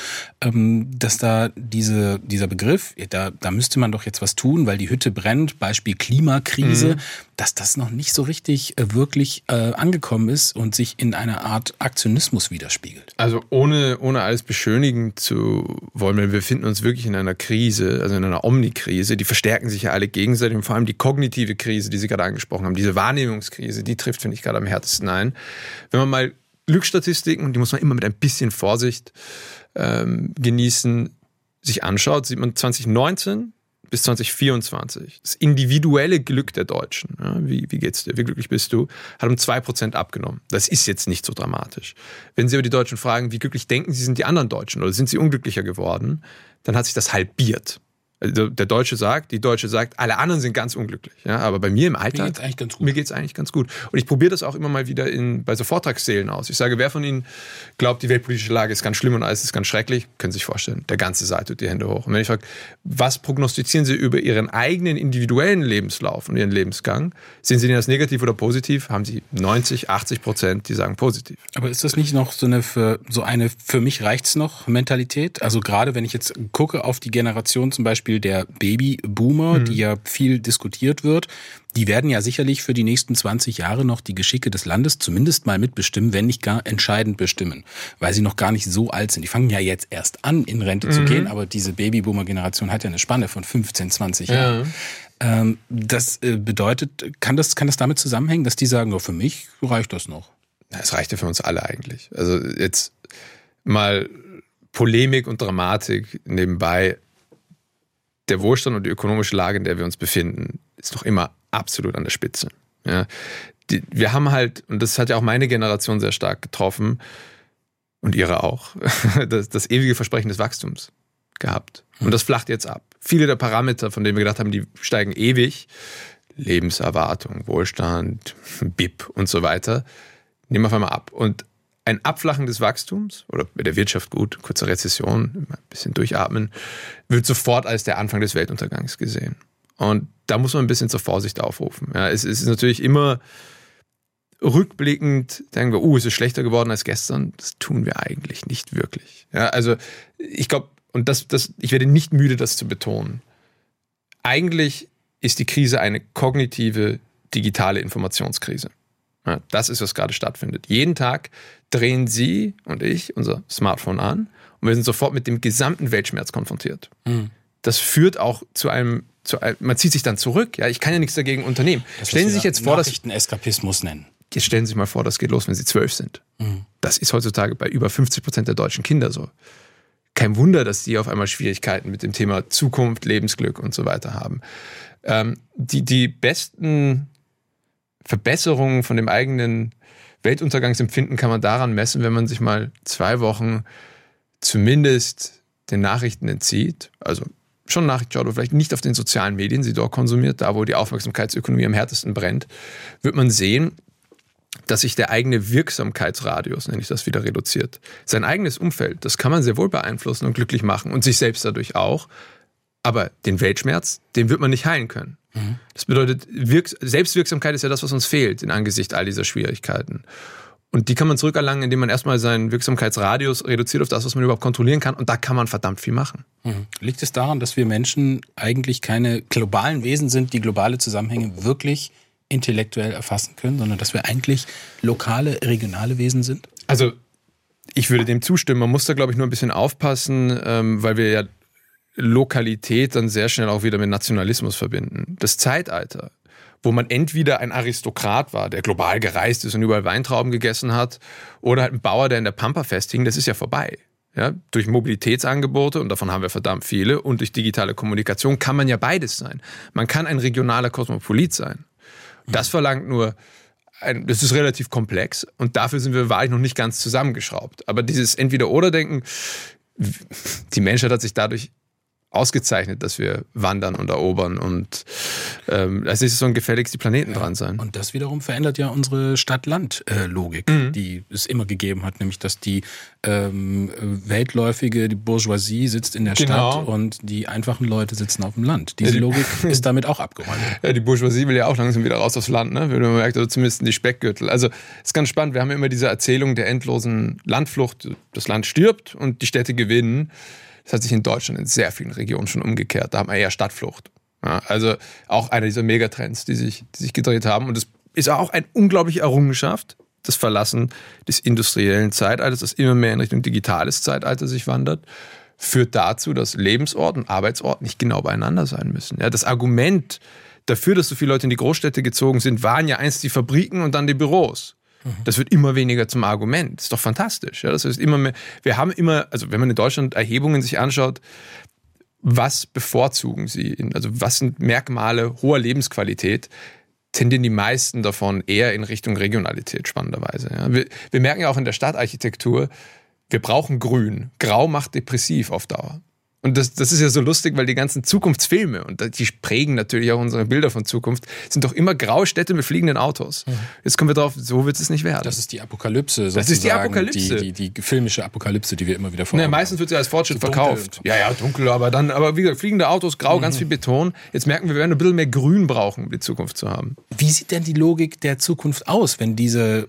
Dass da dieser Begriff, da müsste man doch jetzt was tun, weil die Hütte brennt, Beispiel Klimakrise, dass das noch nicht so richtig wirklich angekommen ist und sich in einer Art Aktionismus widerspiegelt. Also ohne alles beschönigen zu wollen, wir befinden uns wirklich in einer Krise, also in einer Omnikrise, die verstärken sich ja alle gegenseitig und vor allem die kognitive Krise, die Sie gerade angesprochen haben, diese Wahrnehmungskrise, die trifft, finde ich, gerade am härtesten ein. Wenn man mal Glücksstatistiken, und die muss man immer mit ein bisschen Vorsicht genießen, sich anschaut, sieht man 2019 bis 2024, das individuelle Glück der Deutschen, ja, wie geht's dir, wie glücklich bist du, hat um 2% abgenommen. Das ist jetzt nicht so dramatisch. Wenn Sie aber die Deutschen fragen, wie glücklich denken Sie, sind die anderen Deutschen oder sind sie unglücklicher geworden, dann hat sich das halbiert. Also die Deutsche sagt, alle anderen sind ganz unglücklich. Ja, aber bei mir im Alltag, mir geht's eigentlich ganz gut. Und ich probiere das auch immer mal wieder bei so Vortragssälen aus. Ich sage, wer von Ihnen glaubt, die weltpolitische Lage ist ganz schlimm und alles ist ganz schrecklich, können Sie sich vorstellen, der ganze Saal tut die Hände hoch. Und wenn ich frage, was prognostizieren Sie über Ihren eigenen individuellen Lebenslauf und Ihren Lebensgang? Sehen Sie den als negativ oder positiv? Haben Sie 90-80%, die sagen positiv. Aber ist das nicht noch so eine für mich reicht's noch Mentalität? Also gerade wenn ich jetzt gucke auf die Generation zum Beispiel der Babyboomer, die ja viel diskutiert wird, die werden ja sicherlich für die nächsten 20 Jahre noch die Geschicke des Landes zumindest mal mitbestimmen, wenn nicht gar entscheidend bestimmen, weil sie noch gar nicht so alt sind. Die fangen ja jetzt erst an, in Rente zu gehen, aber diese Babyboomer-Generation hat ja eine Spanne von 15, 20 Jahren. Das bedeutet, kann das damit zusammenhängen, dass die sagen, für mich reicht das noch? Es reicht ja für uns alle eigentlich. Also jetzt mal Polemik und Dramatik nebenbei. Der Wohlstand und die ökonomische Lage, in der wir uns befinden, ist noch immer absolut an der Spitze. Ja, wir haben halt, und das hat ja auch meine Generation sehr stark getroffen, und ihre auch, das ewige Versprechen des Wachstums gehabt. Und das flacht jetzt ab. Viele der Parameter, von denen wir gedacht haben, die steigen ewig, Lebenserwartung, Wohlstand, BIP und so weiter, nehmen auf einmal ab. Und ein Abflachen des Wachstums, oder bei der Wirtschaft gut, kurze Rezession, ein bisschen durchatmen, wird sofort als der Anfang des Weltuntergangs gesehen. Und da muss man ein bisschen zur Vorsicht aufrufen. Ja, es ist natürlich immer rückblickend, denken wir, es ist schlechter geworden als gestern. Das tun wir eigentlich nicht wirklich. Ja, also ich glaube, und ich werde nicht müde, das zu betonen. Eigentlich ist die Krise eine kognitive, digitale Informationskrise. Ja, das ist, was gerade stattfindet. Jeden Tag drehen Sie und ich unser Smartphone an und wir sind sofort mit dem gesamten Weltschmerz konfrontiert. Das führt auch zu einem, man zieht sich dann zurück. Ja, ich kann ja nichts dagegen unternehmen. Das stellen Sie sich jetzt vor, Nachrichteneskapismus nennen. Jetzt stellen Sie sich mal vor, das geht los, wenn Sie 12 sind. Das ist heutzutage bei über 50% der deutschen Kinder so. Kein Wunder, dass die auf einmal Schwierigkeiten mit dem Thema Zukunft, Lebensglück und so weiter haben. Die besten Verbesserungen von dem eigenen Weltuntergangsempfinden kann man daran messen, wenn man sich mal 2 Wochen zumindest den Nachrichten entzieht. Also schon Nachrichten schaut, aber vielleicht nicht auf den sozialen Medien, sie dort konsumiert, da wo die Aufmerksamkeitsökonomie am härtesten brennt, wird man sehen, dass sich der eigene Wirksamkeitsradius, nenne ich das, wieder reduziert. Sein eigenes Umfeld, das kann man sehr wohl beeinflussen und glücklich machen und sich selbst dadurch auch. Aber den Weltschmerz, den wird man nicht heilen können. Das bedeutet, Selbstwirksamkeit ist ja das, was uns fehlt in Angesicht all dieser Schwierigkeiten. Und die kann man zurückerlangen, indem man erstmal seinen Wirksamkeitsradius reduziert auf das, was man überhaupt kontrollieren kann. Und da kann man verdammt viel machen. Liegt es daran, dass wir Menschen eigentlich keine globalen Wesen sind, die globale Zusammenhänge wirklich intellektuell erfassen können, sondern dass wir eigentlich lokale, regionale Wesen sind? Also ich würde dem zustimmen. Man muss da, glaube ich, nur ein bisschen aufpassen, weil wir ja Lokalität dann sehr schnell auch wieder mit Nationalismus verbinden. Das Zeitalter, wo man entweder ein Aristokrat war, der global gereist ist und überall Weintrauben gegessen hat, oder halt ein Bauer, der in der Pampa festhing, das ist ja vorbei. Ja, durch Mobilitätsangebote, und davon haben wir verdammt viele, und durch digitale Kommunikation kann man ja beides sein. Man kann ein regionaler Kosmopolit sein. Das verlangt nur, das ist relativ komplex, und dafür sind wir wahrlich noch nicht ganz zusammengeschraubt. Aber dieses Entweder-Oder-Denken, die Menschheit hat sich dadurch ausgezeichnet, dass wir wandern und erobern, und es ist so ein gefälligst die Planeten dran sein. Und das wiederum verändert ja unsere Stadt-Land-Logik, die es immer gegeben hat, nämlich dass die weltläufige, die Bourgeoisie sitzt in der Stadt und die einfachen Leute sitzen auf dem Land. Diese Logik ist damit auch abgeräumt. Ja, die Bourgeoisie will ja auch langsam wieder raus aufs Land, ne? Wenn man merkt, also zumindest in die Speckgürtel. Also es ist ganz spannend, wir haben ja immer diese Erzählung der endlosen Landflucht, das Land stirbt und die Städte gewinnen. Das hat sich in Deutschland in sehr vielen Regionen schon umgekehrt. Da haben wir eher Stadtflucht. Ja, also auch einer dieser Megatrends, die sich gedreht haben. Und das ist auch eine unglaubliche Errungenschaft, das Verlassen des industriellen Zeitalters, das immer mehr in Richtung digitales Zeitalter sich wandert, führt dazu, dass Lebensort und Arbeitsort nicht genau beieinander sein müssen. Ja, das Argument dafür, dass so viele Leute in die Großstädte gezogen sind, waren ja einst die Fabriken und dann die Büros. Das wird immer weniger zum Argument. Das ist doch fantastisch. Ja, das heißt immer mehr. Wir haben immer, also wenn man in Deutschland Erhebungen sich anschaut, was bevorzugen sie? Also was sind Merkmale hoher Lebensqualität? Tendieren die meisten davon eher in Richtung Regionalität, spannenderweise. Ja. Wir merken ja auch in der Stadtarchitektur, wir brauchen Grün. Grau macht depressiv auf Dauer. Und das ist ja so lustig, weil die ganzen Zukunftsfilme, und die prägen natürlich auch unsere Bilder von Zukunft, sind doch immer graue Städte mit fliegenden Autos. Jetzt kommen wir drauf, so wird es nicht werden. Das ist die Apokalypse sozusagen. Das ist die Apokalypse. Die filmische Apokalypse, die wir immer wieder vorhaben. Meistens wird sie als Fortschritt verkauft. Ja, dunkel, aber wie gesagt, fliegende Autos, grau, ganz viel Beton. Jetzt merken wir werden ein bisschen mehr Grün brauchen, um die Zukunft zu haben. Wie sieht denn die Logik der Zukunft aus, wenn diese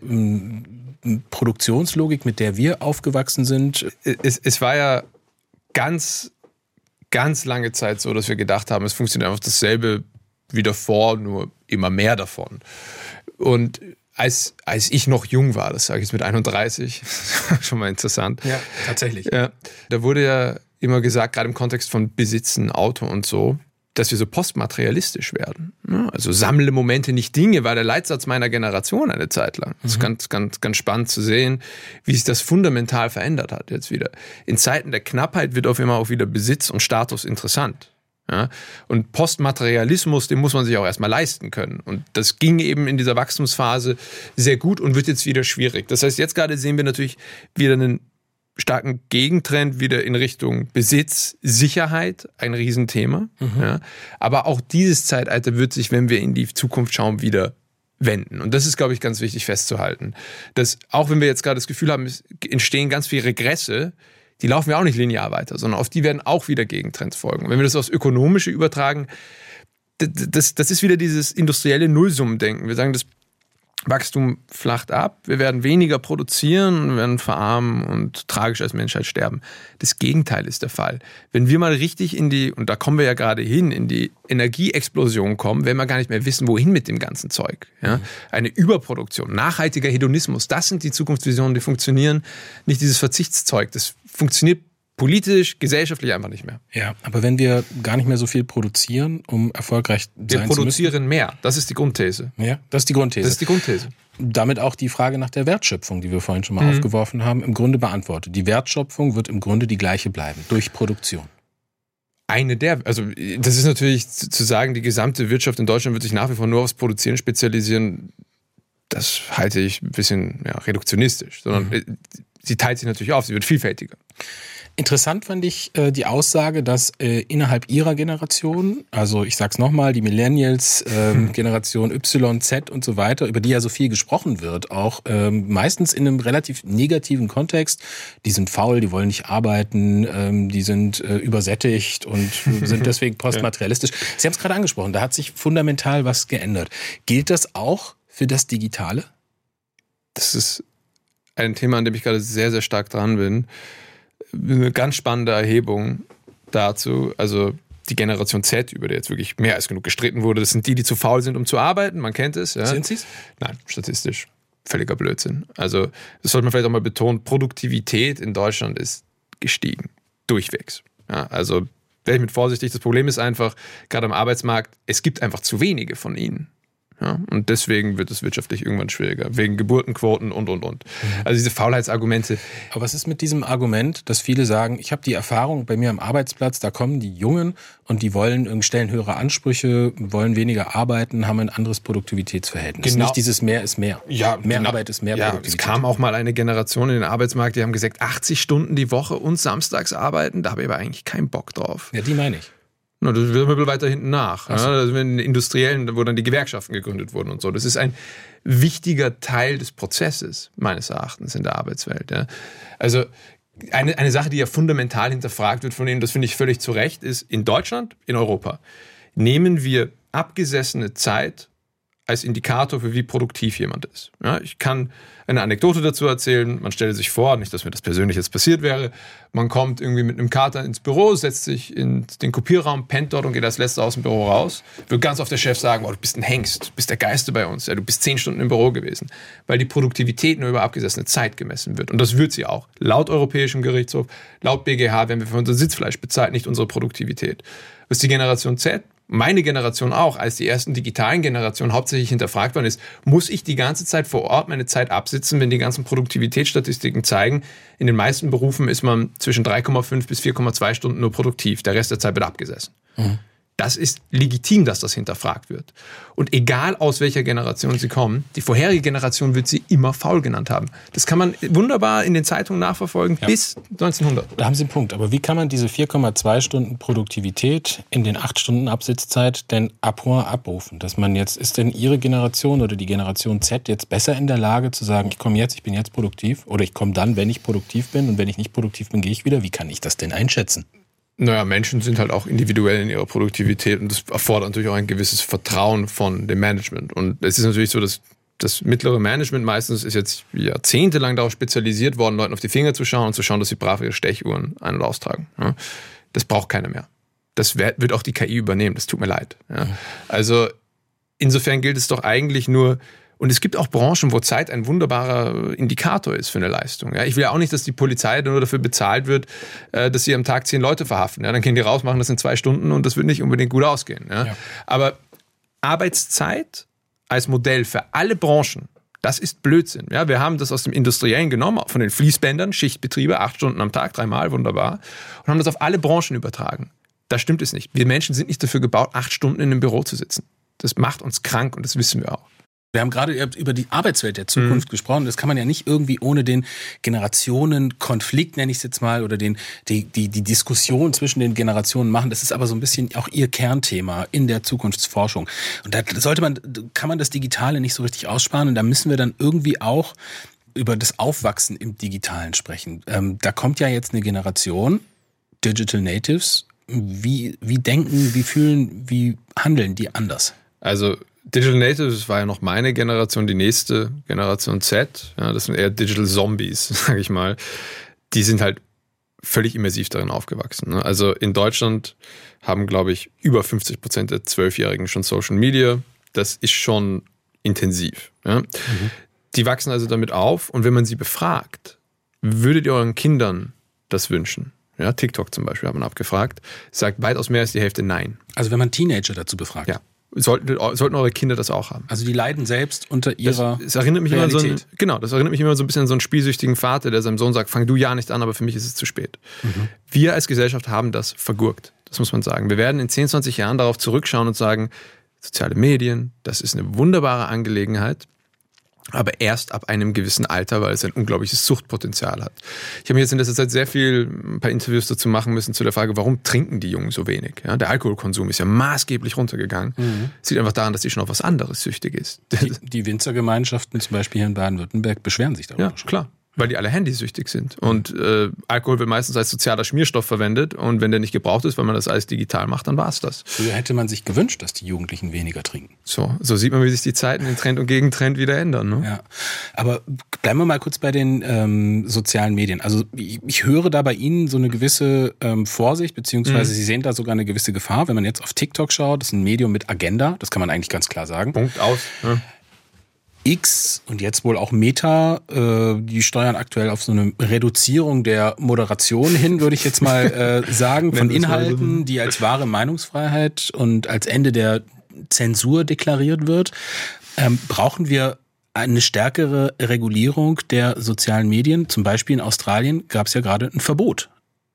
Produktionslogik, mit der wir aufgewachsen sind? Es war ja ganz lange Zeit so, dass wir gedacht haben, es funktioniert einfach dasselbe wie davor, nur immer mehr davon. Und als ich noch jung war, das sage ich jetzt mit 31, schon mal interessant. Ja, tatsächlich. Ja, da wurde ja immer gesagt, gerade im Kontext von Besitzen, Auto und so, dass wir so postmaterialistisch werden. Also sammle Momente, nicht Dinge, war der Leitsatz meiner Generation eine Zeit lang. Das ist ganz spannend zu sehen, wie sich das fundamental verändert hat jetzt wieder. In Zeiten der Knappheit wird auf einmal auch wieder Besitz und Status interessant. Ja? Und Postmaterialismus, den muss man sich auch erstmal leisten können. Und das ging eben in dieser Wachstumsphase sehr gut und wird jetzt wieder schwierig. Das heißt, jetzt gerade sehen wir natürlich wieder einen starken Gegentrend wieder in Richtung Besitz, Sicherheit, ein Riesenthema. Ja. Aber auch dieses Zeitalter wird sich, wenn wir in die Zukunft schauen, wieder wenden. Und das ist, glaube ich, ganz wichtig festzuhalten. Dass auch wenn wir jetzt gerade das Gefühl haben, es entstehen ganz viele Regresse, die laufen ja auch nicht linear weiter, sondern auf die werden auch wieder Gegentrends folgen. Und wenn wir das aufs Ökonomische übertragen, das ist wieder dieses industrielle Nullsummendenken. Wir sagen, das Wachstum flacht ab, wir werden weniger produzieren, wir werden verarmen und tragisch als Menschheit sterben. Das Gegenteil ist der Fall. Wenn wir mal richtig und da kommen wir ja gerade hin, in die Energieexplosion kommen, werden wir gar nicht mehr wissen, wohin mit dem ganzen Zeug. Ja? Eine Überproduktion, nachhaltiger Hedonismus, das sind die Zukunftsvisionen, die funktionieren. Nicht dieses Verzichtszeug, das funktioniert politisch, gesellschaftlich einfach nicht mehr. Ja, aber wenn wir gar nicht mehr so viel produzieren, um erfolgreich sein zu müssen. Wir produzieren mehr. Das ist die Grundthese. Ja, das ist die Grundthese. Das ist die Grundthese. Damit auch die Frage nach der Wertschöpfung, die wir vorhin schon mal aufgeworfen haben, im Grunde beantwortet. Die Wertschöpfung wird im Grunde die gleiche bleiben, durch Produktion. Also das ist natürlich zu sagen, die gesamte Wirtschaft in Deutschland wird sich nach wie vor nur aufs Produzieren spezialisieren, das halte ich ein bisschen reduktionistisch. Sondern sie teilt sich natürlich auf, sie wird vielfältiger. Interessant fand ich die Aussage, dass innerhalb ihrer Generation, also ich sag's nochmal, die Millennials, Generation Y, Z und so weiter, über die ja so viel gesprochen wird, auch meistens in einem relativ negativen Kontext. Die sind faul, die wollen nicht arbeiten, die sind übersättigt und sind deswegen postmaterialistisch. Sie haben es gerade angesprochen, da hat sich fundamental was geändert. Gilt das auch für das Digitale? Das ist ein Thema, an dem ich gerade sehr, sehr stark dran bin. Eine ganz spannende Erhebung dazu, also die Generation Z, über die jetzt wirklich mehr als genug gestritten wurde, das sind die zu faul sind, um zu arbeiten, man kennt es. Ja. Sind sie es? Nein, statistisch völliger Blödsinn. Also das sollte man vielleicht auch mal betonen, Produktivität in Deutschland ist gestiegen, durchwegs. Ja, also wäre ich mit vorsichtig, das Problem ist einfach, gerade am Arbeitsmarkt, es gibt einfach zu wenige von ihnen. Ja, und deswegen wird es wirtschaftlich irgendwann schwieriger, wegen Geburtenquoten und. Also diese Faulheitsargumente. Aber was ist mit diesem Argument, dass viele sagen, ich habe die Erfahrung bei mir am Arbeitsplatz, da kommen die Jungen und die stellen höhere Ansprüche, wollen weniger arbeiten, haben ein anderes Produktivitätsverhältnis. Genau. Nicht dieses mehr ist mehr. Ja, mehr genau. Arbeit ist mehr Produktivität. Es kam auch mal eine Generation in den Arbeitsmarkt, die haben gesagt, 80 Stunden die Woche und samstags arbeiten, da habe ich aber eigentlich keinen Bock drauf. Ja, die meine ich. Das wird ein bisschen weiter hinten nach. So. Ja, das sind Industriellen, wo dann die Gewerkschaften gegründet wurden und so. Das ist ein wichtiger Teil des Prozesses, meines Erachtens, in der Arbeitswelt. Ja. Also eine Sache, die ja fundamental hinterfragt wird von Ihnen, das finde ich völlig zu Recht, ist, in Deutschland, in Europa, nehmen wir abgesessene Zeit als Indikator für wie produktiv jemand ist. Ja, ich kann eine Anekdote dazu erzählen. Man stelle sich vor, nicht, dass mir das persönlich jetzt passiert wäre, man kommt irgendwie mit einem Kater ins Büro, setzt sich in den Kopierraum, pennt dort und geht als Letzter aus dem Büro raus. Wird ganz oft der Chef sagen, du bist ein Hengst, du bist der Geiste bei uns, ja, du bist 10 Stunden im Büro gewesen. Weil die Produktivität nur über abgesessene Zeit gemessen wird. Und das wird sie auch. Laut Europäischem Gerichtshof, laut BGH werden wir für unser Sitzfleisch bezahlt, nicht unsere Produktivität. Was die Generation Z meine Generation auch, als die ersten digitalen Generationen hauptsächlich hinterfragt waren, ist, muss ich die ganze Zeit vor Ort meine Zeit absitzen, wenn die ganzen Produktivitätsstatistiken zeigen, in den meisten Berufen ist man zwischen 3,5 bis 4,2 Stunden nur produktiv, der Rest der Zeit wird abgesessen. Mhm. Das ist legitim, dass das hinterfragt wird. Und egal aus welcher Generation sie kommen, die vorherige Generation wird sie immer faul genannt haben. Das kann man wunderbar in den Zeitungen nachverfolgen bis 1900. Da haben Sie einen Punkt. Aber wie kann man diese 4,2 Stunden Produktivität in den 8 Stunden Absitzzeit denn abrufen? Dass man jetzt, ist denn Ihre Generation oder die Generation Z jetzt besser in der Lage zu sagen, ich bin jetzt produktiv oder ich komme dann, wenn ich produktiv bin und wenn ich nicht produktiv bin, gehe ich wieder? Wie kann ich das denn einschätzen? Naja, Menschen sind halt auch individuell in ihrer Produktivität und das erfordert natürlich auch ein gewisses Vertrauen von dem Management. Und es ist natürlich so, dass das mittlere Management meistens ist jetzt jahrzehntelang darauf spezialisiert worden, Leuten auf die Finger zu schauen und zu schauen, dass sie brav ihre Stechuhren ein- und austragen. Das braucht keiner mehr. Das wird auch die KI übernehmen, das tut mir leid. Also insofern gilt es doch eigentlich nur. Und es gibt auch Branchen, wo Zeit ein wunderbarer Indikator ist für eine Leistung. Ja, ich will ja auch nicht, dass die Polizei nur dafür bezahlt wird, dass sie am Tag 10 Leute verhaften. Ja, dann gehen die raus, machen das in 2 Stunden und das wird nicht unbedingt gut ausgehen. Ja. Aber Arbeitszeit als Modell für alle Branchen, das ist Blödsinn. Ja, wir haben das aus dem Industriellen genommen, von den Fließbändern, Schichtbetriebe, 8 Stunden am Tag, 3-mal, wunderbar. Und haben das auf alle Branchen übertragen. Da stimmt es nicht. Wir Menschen sind nicht dafür gebaut, 8 Stunden in einem Büro zu sitzen. Das macht uns krank und das wissen wir auch. Wir haben gerade über die Arbeitswelt der Zukunft gesprochen. Das kann man ja nicht irgendwie ohne den Generationenkonflikt, nenne ich es jetzt mal, oder die Diskussion zwischen den Generationen machen. Das ist aber so ein bisschen auch Ihr Kernthema in der Zukunftsforschung. Und da kann man das Digitale nicht so richtig aussparen. Und da müssen wir dann irgendwie auch über das Aufwachsen im Digitalen sprechen. Da kommt ja jetzt eine Generation, Digital Natives. Wie denken, wie fühlen, wie handeln die anders? Also Digital Natives war ja noch meine Generation, die nächste Generation Z. Ja, das sind eher Digital Zombies, sage ich mal. Die sind halt völlig immersiv darin aufgewachsen. Ne? Also in Deutschland haben, glaube ich, über 50% der 12-Jährigen schon Social Media. Das ist schon intensiv. Ja? Mhm. Die wachsen also damit auf. Und wenn man sie befragt, würdet ihr euren Kindern das wünschen? Ja, TikTok zum Beispiel hat man abgefragt. Sagt weitaus mehr als die Hälfte nein. Also wenn man Teenager dazu befragt? Ja. Sollten eure Kinder das auch haben. Also die leiden selbst unter ihrer das erinnert mich Realität. Das erinnert mich immer so ein bisschen an so einen spielsüchtigen Vater, der seinem Sohn sagt, fang du ja nicht an, aber für mich ist es zu spät. Mhm. Wir als Gesellschaft haben das vergurkt. Das muss man sagen. Wir werden in 10, 20 Jahren darauf zurückschauen und sagen, soziale Medien, das ist eine wunderbare Angelegenheit, aber erst ab einem gewissen Alter, weil es ein unglaubliches Suchtpotenzial hat. Ich habe mir jetzt in letzter Zeit ein paar Interviews dazu machen müssen zu der Frage, warum trinken die Jungen so wenig? Ja, der Alkoholkonsum ist ja maßgeblich runtergegangen. Mhm. Sieht einfach daran, dass die schon auf was anderes süchtig ist. Die Winzergemeinschaften zum Beispiel hier in Baden-Württemberg beschweren sich darüber. Ja, klar. Weil die alle handysüchtig sind. Und Alkohol wird meistens als sozialer Schmierstoff verwendet. Und wenn der nicht gebraucht ist, weil man das alles digital macht, dann war es das. Früher hätte man sich gewünscht, dass die Jugendlichen weniger trinken. So sieht man, wie sich die Zeiten in Trend und Gegentrend wieder ändern. Ne? Ja, aber bleiben wir mal kurz bei den sozialen Medien. Also ich höre da bei Ihnen so eine gewisse Vorsicht, beziehungsweise Sie sehen da sogar eine gewisse Gefahr. Wenn man jetzt auf TikTok schaut, das ist ein Medium mit Agenda, das kann man eigentlich ganz klar sagen. Punkt aus. Ja. X und jetzt wohl auch Meta, die steuern aktuell auf so eine Reduzierung der Moderation hin, würde ich jetzt mal sagen, von Inhalten, die als wahre Meinungsfreiheit und als Ende der Zensur deklariert wird. Brauchen wir eine stärkere Regulierung der sozialen Medien? Zum Beispiel in Australien gab es ja gerade ein Verbot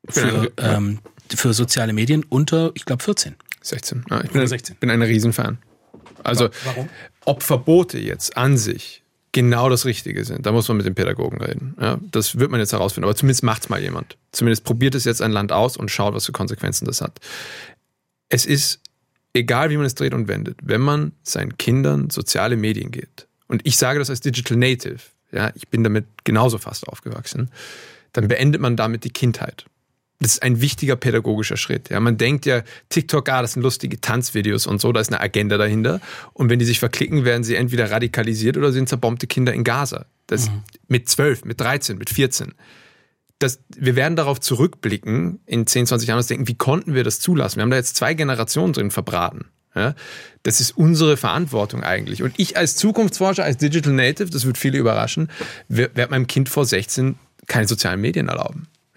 für soziale Medien unter, ich glaube, 14. 16. Ja, ich bin ein Riesenfan. Also, warum? Ob Verbote jetzt an sich genau das Richtige sind, da muss man mit den Pädagogen reden. Ja, das wird man jetzt herausfinden, aber zumindest macht es mal jemand. Zumindest probiert es jetzt ein Land aus und schaut, was für Konsequenzen das hat. Es ist egal, wie man es dreht und wendet, wenn man seinen Kindern soziale Medien gibt, und ich sage das als Digital Native, ja, ich bin damit genauso fast aufgewachsen, dann beendet man damit die Kindheit. Das ist ein wichtiger pädagogischer Schritt. Ja, man denkt ja, TikTok, das sind lustige Tanzvideos und so, da ist eine Agenda dahinter. Und wenn die sich verklicken, werden sie entweder radikalisiert oder sind zerbombte Kinder in Gaza. Das mit 12, mit 13, mit 14. Wir werden darauf zurückblicken in 10, 20 Jahren und denken, wie konnten wir das zulassen? Wir haben da jetzt 2 Generationen drin verbraten. Ja, das ist unsere Verantwortung eigentlich. Und ich als Zukunftsforscher, als Digital Native, das wird viele überraschen, werde meinem Kind vor 16 keine sozialen Medien erlauben.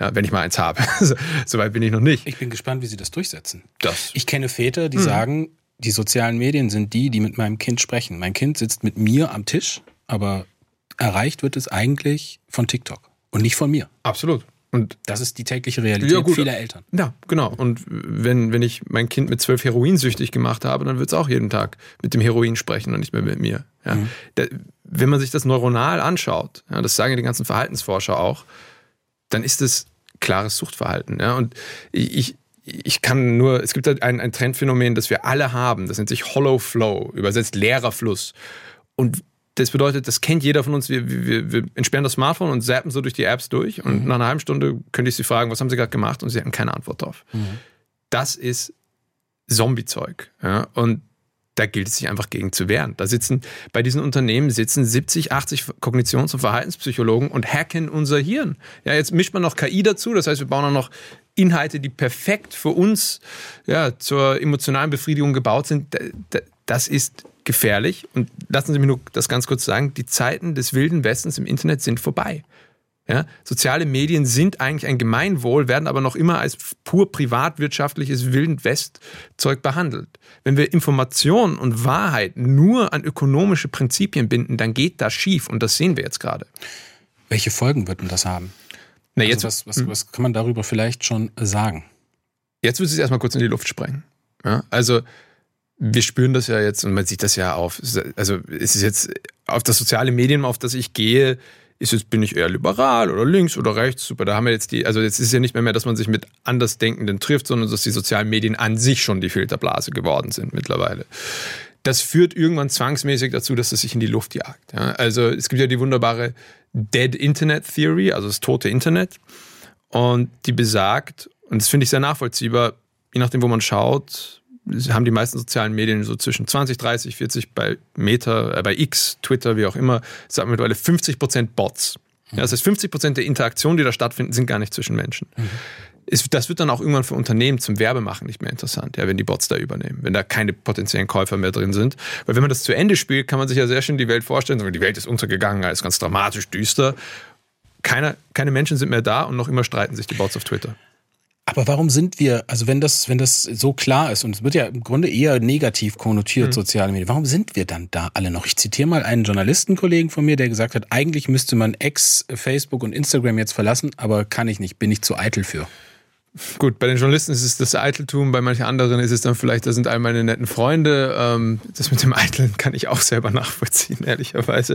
Ja, wenn ich mal eins habe. Soweit bin ich noch nicht. Ich bin gespannt, wie sie das durchsetzen. Das. Ich kenne Väter, die sagen, die sozialen Medien sind die mit meinem Kind sprechen. Mein Kind sitzt mit mir am Tisch, aber erreicht wird es eigentlich von TikTok und nicht von mir. Absolut. Und das ist die tägliche Realität vieler Eltern. Ja, genau. Und wenn ich mein Kind mit 12 heroinsüchtig gemacht habe, dann wird es auch jeden Tag mit dem Heroin sprechen und nicht mehr mit mir. Ja. Wenn man sich das neuronal anschaut, ja, das sagen ja die ganzen Verhaltensforscher auch, dann ist es klares Suchtverhalten. Ja. Und ich kann nur, es gibt halt ein Trendphänomen, das wir alle haben, das nennt sich Hollow Flow, übersetzt leerer Fluss. Und das bedeutet, das kennt jeder von uns, wir entsperren das Smartphone und zappen so durch die Apps durch und nach einer halben Stunde könnte ich sie fragen, was haben sie gerade gemacht, und sie hatten keine Antwort drauf. Das ist Zombie-Zeug. Ja? Und da gilt es sich einfach gegen zu wehren. Bei diesen Unternehmen sitzen 70, 80 Kognitions- und Verhaltenspsychologen und hacken unser Hirn. Ja, jetzt mischt man noch KI dazu, das heißt, wir bauen auch noch Inhalte, die perfekt für uns zur emotionalen Befriedigung gebaut sind. Das ist gefährlich. Und lassen Sie mich nur das ganz kurz sagen, die Zeiten des wilden Westens im Internet sind vorbei. Ja? Soziale Medien sind eigentlich ein Gemeinwohl, werden aber noch immer als pur privatwirtschaftliches Wild-West-Zeug behandelt. Wenn wir Information und Wahrheit nur an ökonomische Prinzipien binden, dann geht das schief. Und das sehen wir jetzt gerade. Welche Folgen wird denn das haben? Na, jetzt, was kann man darüber vielleicht schon sagen? Jetzt wird es erstmal kurz in die Luft sprengen. Ja? Also wir spüren das ja jetzt und man sieht das ja auf. Also es ist jetzt auf das soziale Medium, auf das ich gehe, bin ich eher liberal oder links oder rechts. Super, da haben wir jetzt jetzt ist es ja nicht mehr, dass man sich mit Andersdenkenden trifft, sondern dass die sozialen Medien an sich schon die Filterblase geworden sind mittlerweile. Das führt irgendwann zwangsmäßig dazu, dass es sich in die Luft jagt. Ja? Also es gibt ja die wunderbare Dead Internet Theory, also das tote Internet. Und die besagt, und das finde ich sehr nachvollziehbar, je nachdem, wo man schaut, haben die meisten sozialen Medien so zwischen 20, 30, 40 bei bei X, Twitter, wie auch immer, sagen wir mittlerweile 50% Bots. Ja, das heißt, 50% der Interaktionen, die da stattfinden, sind gar nicht zwischen Menschen. Das wird dann auch irgendwann für Unternehmen zum Werbemachen nicht mehr interessant, ja, wenn die Bots da übernehmen, wenn da keine potenziellen Käufer mehr drin sind. Weil wenn man das zu Ende spielt, kann man sich ja sehr schön die Welt vorstellen, die Welt ist untergegangen, alles ganz dramatisch, düster. Keine Menschen sind mehr da und noch immer streiten sich die Bots auf Twitter. Aber warum sind wir, also wenn das so klar ist, und es wird ja im Grunde eher negativ konnotiert, soziale Medien, warum sind wir dann da alle noch? Ich zitiere mal einen Journalistenkollegen von mir, der gesagt hat, eigentlich müsste man Facebook und Instagram jetzt verlassen, aber kann ich nicht, bin ich zu eitel für. Gut, bei den Journalisten ist es das Eiteltum, bei manchen anderen ist es dann vielleicht, das sind all meine netten Freunde. Das mit dem Eiteln kann ich auch selber nachvollziehen, ehrlicherweise.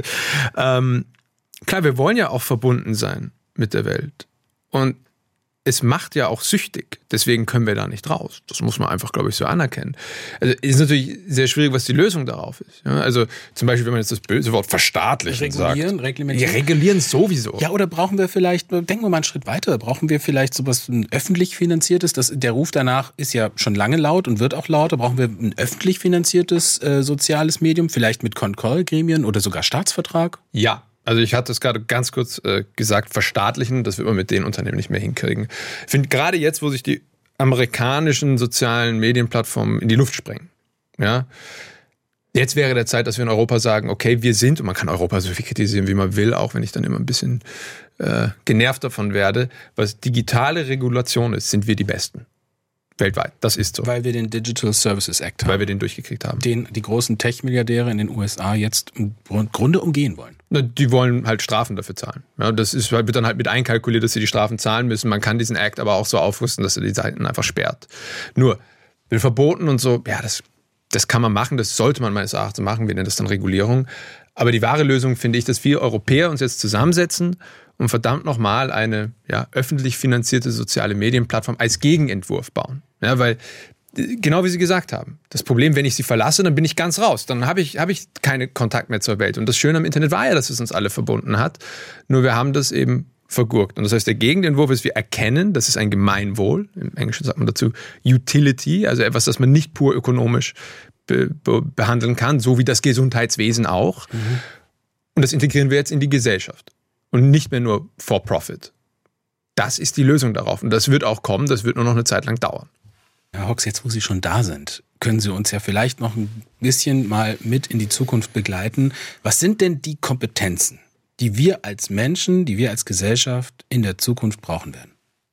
Klar, wir wollen ja auch verbunden sein mit der Welt. Und es macht ja auch süchtig. Deswegen können wir da nicht raus. Das muss man einfach, glaube ich, so anerkennen. Also ist natürlich sehr schwierig, was die Lösung darauf ist. Ja, also zum Beispiel, wenn man jetzt das böse Wort verstaatlichen sagt. Reglementieren. Ja, regulieren sowieso. Ja, oder brauchen wir vielleicht, denken wir mal einen Schritt weiter, brauchen wir vielleicht sowas öffentlich finanziertes, der Ruf danach ist ja schon lange laut und wird auch lauter, brauchen wir ein öffentlich finanziertes soziales Medium, vielleicht mit Kontrollgremien oder sogar Staatsvertrag? Ja. Also ich hatte es gerade ganz kurz gesagt, verstaatlichen, das wird man mit den Unternehmen nicht mehr hinkriegen. Ich finde, gerade jetzt, wo sich die amerikanischen sozialen Medienplattformen in die Luft sprengen, ja, jetzt wäre der Zeit, dass wir in Europa sagen, okay, wir sind, und man kann Europa so viel kritisieren, wie man will, auch wenn ich dann immer ein bisschen genervt davon werde, was digitale Regulation ist, sind wir die Besten. Weltweit, das ist so. Weil wir den Digital Services Act haben. Weil wir den durchgekriegt haben. Den die großen Tech-Milliardäre in den USA jetzt im Grunde umgehen wollen. Die wollen halt Strafen dafür zahlen. Ja, das wird dann halt mit einkalkuliert, dass sie die Strafen zahlen müssen. Man kann diesen Act aber auch so aufrüsten, dass er die Seiten einfach sperrt. Nur, will verboten und so, ja, das kann man machen, das sollte man meines Erachtens machen, wir nennen das dann Regulierung. Aber die wahre Lösung finde ich, dass wir Europäer uns jetzt zusammensetzen und verdammt nochmal eine öffentlich finanzierte soziale Medienplattform als Gegenentwurf bauen. Ja, weil, genau wie Sie gesagt haben, das Problem, wenn ich sie verlasse, dann bin ich ganz raus. Dann habe ich keinen Kontakt mehr zur Welt. Und das Schöne am Internet war ja, dass es uns alle verbunden hat. Nur wir haben das eben vergurkt. Und das heißt, der Gegenentwurf ist, wir erkennen, das ist ein Gemeinwohl. Im Englischen sagt man dazu Utility, also etwas, das man nicht pur ökonomisch behandeln kann, so wie das Gesundheitswesen auch. Und das integrieren wir jetzt in die Gesellschaft. Und nicht mehr nur for profit. Das ist die Lösung darauf. Und das wird auch kommen, das wird nur noch eine Zeit lang dauern. Herr Hox, jetzt wo Sie schon da sind, können Sie uns ja vielleicht noch ein bisschen mal mit in die Zukunft begleiten. Was sind denn die Kompetenzen, die wir als Menschen, die wir als Gesellschaft in der Zukunft brauchen werden?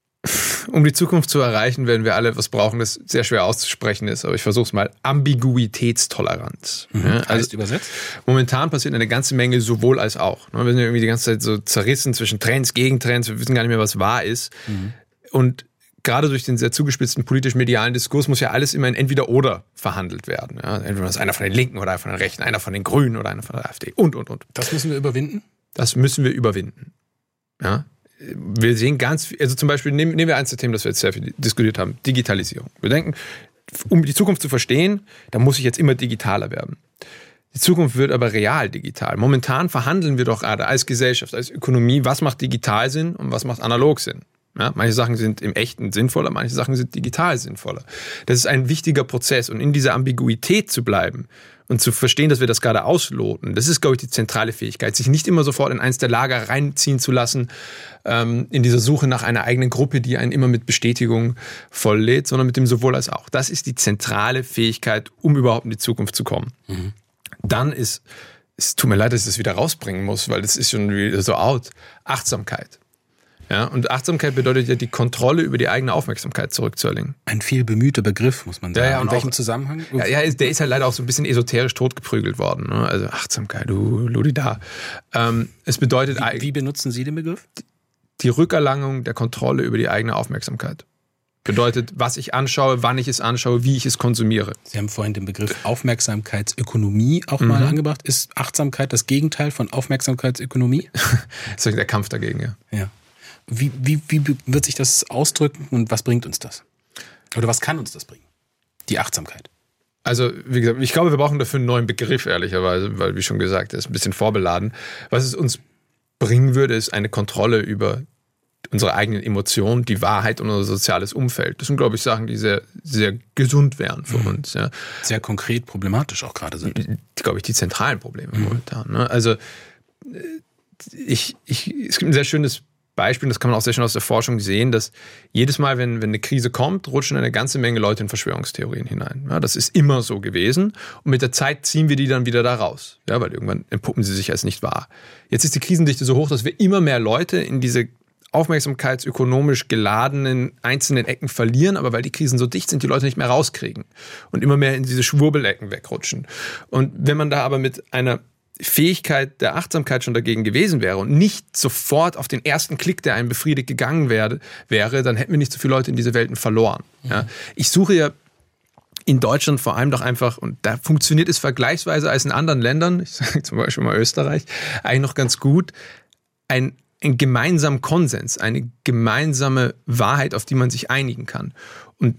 Um die Zukunft zu erreichen, werden wir alle was brauchen, das sehr schwer auszusprechen ist, aber ich versuche es mal. Ambiguitätstoleranz. Ja, heißt übersetzt? Momentan passiert eine ganze Menge sowohl als auch. Wir sind ja irgendwie die ganze Zeit so zerrissen zwischen Trends, Gegentrends, wir wissen gar nicht mehr, was wahr ist. Und gerade durch den sehr zugespitzten politisch-medialen Diskurs muss ja alles immer in Entweder-Oder verhandelt werden. Ja, entweder ist einer von den Linken oder einer von den Rechten, einer von den Grünen oder einer von der AfD und. Das müssen wir überwinden? Das müssen wir überwinden. Ja. Wir sehen ganz viel, also zum Beispiel nehmen wir eins der Themen, das wir jetzt sehr viel diskutiert haben, Digitalisierung. Wir denken, um die Zukunft zu verstehen, da muss ich jetzt immer digitaler werden. Die Zukunft wird aber real digital. Momentan verhandeln wir doch gerade als Gesellschaft, als Ökonomie, was macht digital Sinn und was macht analog Sinn. Ja, manche Sachen sind im Echten sinnvoller, manche Sachen sind digital sinnvoller. Das ist ein wichtiger Prozess und in dieser Ambiguität zu bleiben und zu verstehen, dass wir das gerade ausloten, das ist, glaube ich, die zentrale Fähigkeit, sich nicht immer sofort in eins der Lager reinziehen zu lassen, in dieser Suche nach einer eigenen Gruppe, die einen immer mit Bestätigung volllädt, sondern mit dem sowohl als auch. Das ist die zentrale Fähigkeit, um überhaupt in die Zukunft zu kommen. Dann ist, es tut mir leid, dass ich das wieder rausbringen muss, weil das ist schon wieder so out, Achtsamkeit. Ja, und Achtsamkeit bedeutet ja, die Kontrolle über die eigene Aufmerksamkeit zurückzuerlangen. Ein viel bemühter Begriff, muss man sagen. Ja, in welchem Zusammenhang? Ja, der ist halt leider auch so ein bisschen esoterisch totgeprügelt worden. Ne? Also Achtsamkeit, Ludida. Es bedeutet... Wie benutzen Sie den Begriff? Die Rückerlangung der Kontrolle über die eigene Aufmerksamkeit. Bedeutet, was ich anschaue, wann ich es anschaue, wie ich es konsumiere. Sie haben vorhin den Begriff Aufmerksamkeitsökonomie auch mal angebracht. Ist Achtsamkeit das Gegenteil von Aufmerksamkeitsökonomie? Das ist der Kampf dagegen, ja. Ja. Wie wird sich das ausdrücken und was bringt uns das? Oder was kann uns das bringen? Die Achtsamkeit. Also, wie gesagt, ich glaube, wir brauchen dafür einen neuen Begriff, ehrlicherweise, weil, wie schon gesagt, der ist ein bisschen vorbeladen. Was es uns bringen würde, ist eine Kontrolle über unsere eigenen Emotionen, die Wahrheit und unser soziales Umfeld. Das sind, glaube ich, Sachen, die sehr, sehr gesund wären für uns. Ja. Sehr konkret problematisch auch gerade sind. Glaube ich, die zentralen Probleme momentan. Ne? Also, es gibt ein sehr schönes Beispiel, das kann man auch sehr schön aus der Forschung sehen, dass jedes Mal, wenn eine Krise kommt, rutschen eine ganze Menge Leute in Verschwörungstheorien hinein. Ja, das ist immer so gewesen und mit der Zeit ziehen wir die dann wieder da raus, ja, weil irgendwann entpuppen sie sich als nicht wahr. Jetzt ist die Krisendichte so hoch, dass wir immer mehr Leute in diese aufmerksamkeitsökonomisch geladenen einzelnen Ecken verlieren, aber weil die Krisen so dicht sind, die Leute nicht mehr rauskriegen und immer mehr in diese Schwurbelecken wegrutschen. Und wenn man da aber mit einer Fähigkeit der Achtsamkeit schon dagegen gewesen wäre und nicht sofort auf den ersten Klick, der einem befriedigt, gegangen wäre, dann hätten wir nicht so viele Leute in diese Welten verloren. Ja. Ich suche ja in Deutschland vor allem doch einfach, und da funktioniert es vergleichsweise als in anderen Ländern, ich sage zum Beispiel mal Österreich, eigentlich noch ganz gut, einen gemeinsamen Konsens, eine gemeinsame Wahrheit, auf die man sich einigen kann. Und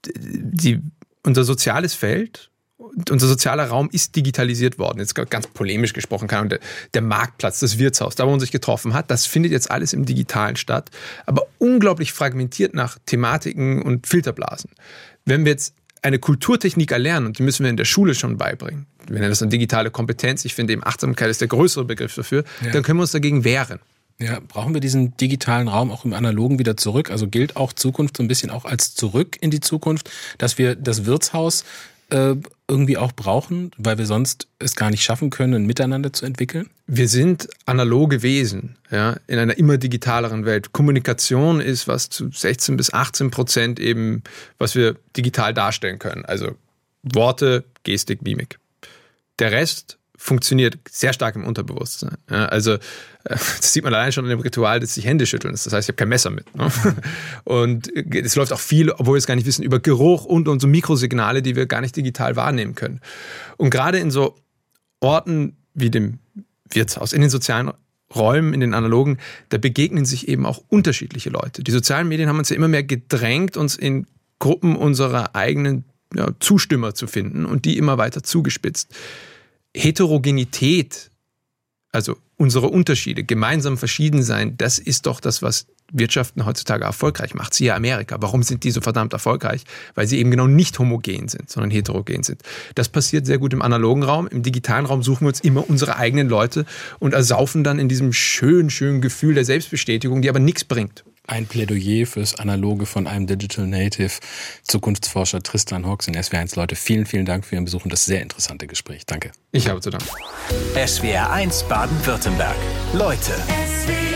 unser soziales Feld, unser sozialer Raum ist digitalisiert worden. Jetzt ganz polemisch gesprochen, der Marktplatz, das Wirtshaus, da wo man sich getroffen hat, das findet jetzt alles im Digitalen statt, aber unglaublich fragmentiert nach Thematiken und Filterblasen. Wenn wir jetzt eine Kulturtechnik erlernen, und die müssen wir in der Schule schon beibringen, wir nennen das eine digitale Kompetenz, ich finde eben Achtsamkeit ist der größere Begriff dafür, dann können wir uns dagegen wehren. Ja, brauchen wir diesen digitalen Raum auch im Analogen wieder zurück? Also gilt auch Zukunft so ein bisschen auch als zurück in die Zukunft, dass wir das Wirtshaus irgendwie auch brauchen, weil wir sonst es gar nicht schaffen können, ein Miteinander zu entwickeln? Wir sind analoge Wesen, ja, in einer immer digitaleren Welt. Kommunikation ist was zu 16-18% eben, was wir digital darstellen können. Also Worte, Gestik, Mimik. Der Rest funktioniert sehr stark im Unterbewusstsein. Ja, also das sieht man allein schon in dem Ritual, dass sich Hände schütteln. Das heißt, ich habe kein Messer mit. Ne? Und es läuft auch viel, obwohl wir es gar nicht wissen, über Geruch und so Mikrosignale, die wir gar nicht digital wahrnehmen können. Und gerade in so Orten wie dem Wirtshaus, in den sozialen Räumen, in den analogen, da begegnen sich eben auch unterschiedliche Leute. Die sozialen Medien haben uns ja immer mehr gedrängt, uns in Gruppen unserer eigenen Zustimmer zu finden und die immer weiter zugespitzt. Heterogenität, also unsere Unterschiede, gemeinsam verschieden sein, das ist doch das, was Wirtschaften heutzutage erfolgreich macht. Siehe Amerika. Warum sind die so verdammt erfolgreich? Weil sie eben genau nicht homogen sind, sondern heterogen sind. Das passiert sehr gut im analogen Raum. Im digitalen Raum suchen wir uns immer unsere eigenen Leute und ersaufen dann in diesem schönen Gefühl der Selbstbestätigung, die aber nichts bringt. Ein Plädoyer fürs Analoge von einem Digital Native Zukunftsforscher Tristan Hawks in SWR1. Leute, vielen, vielen Dank für Ihren Besuch und das sehr interessante Gespräch. Danke. Ich habe zu danken. SWR1 Baden-Württemberg. Leute.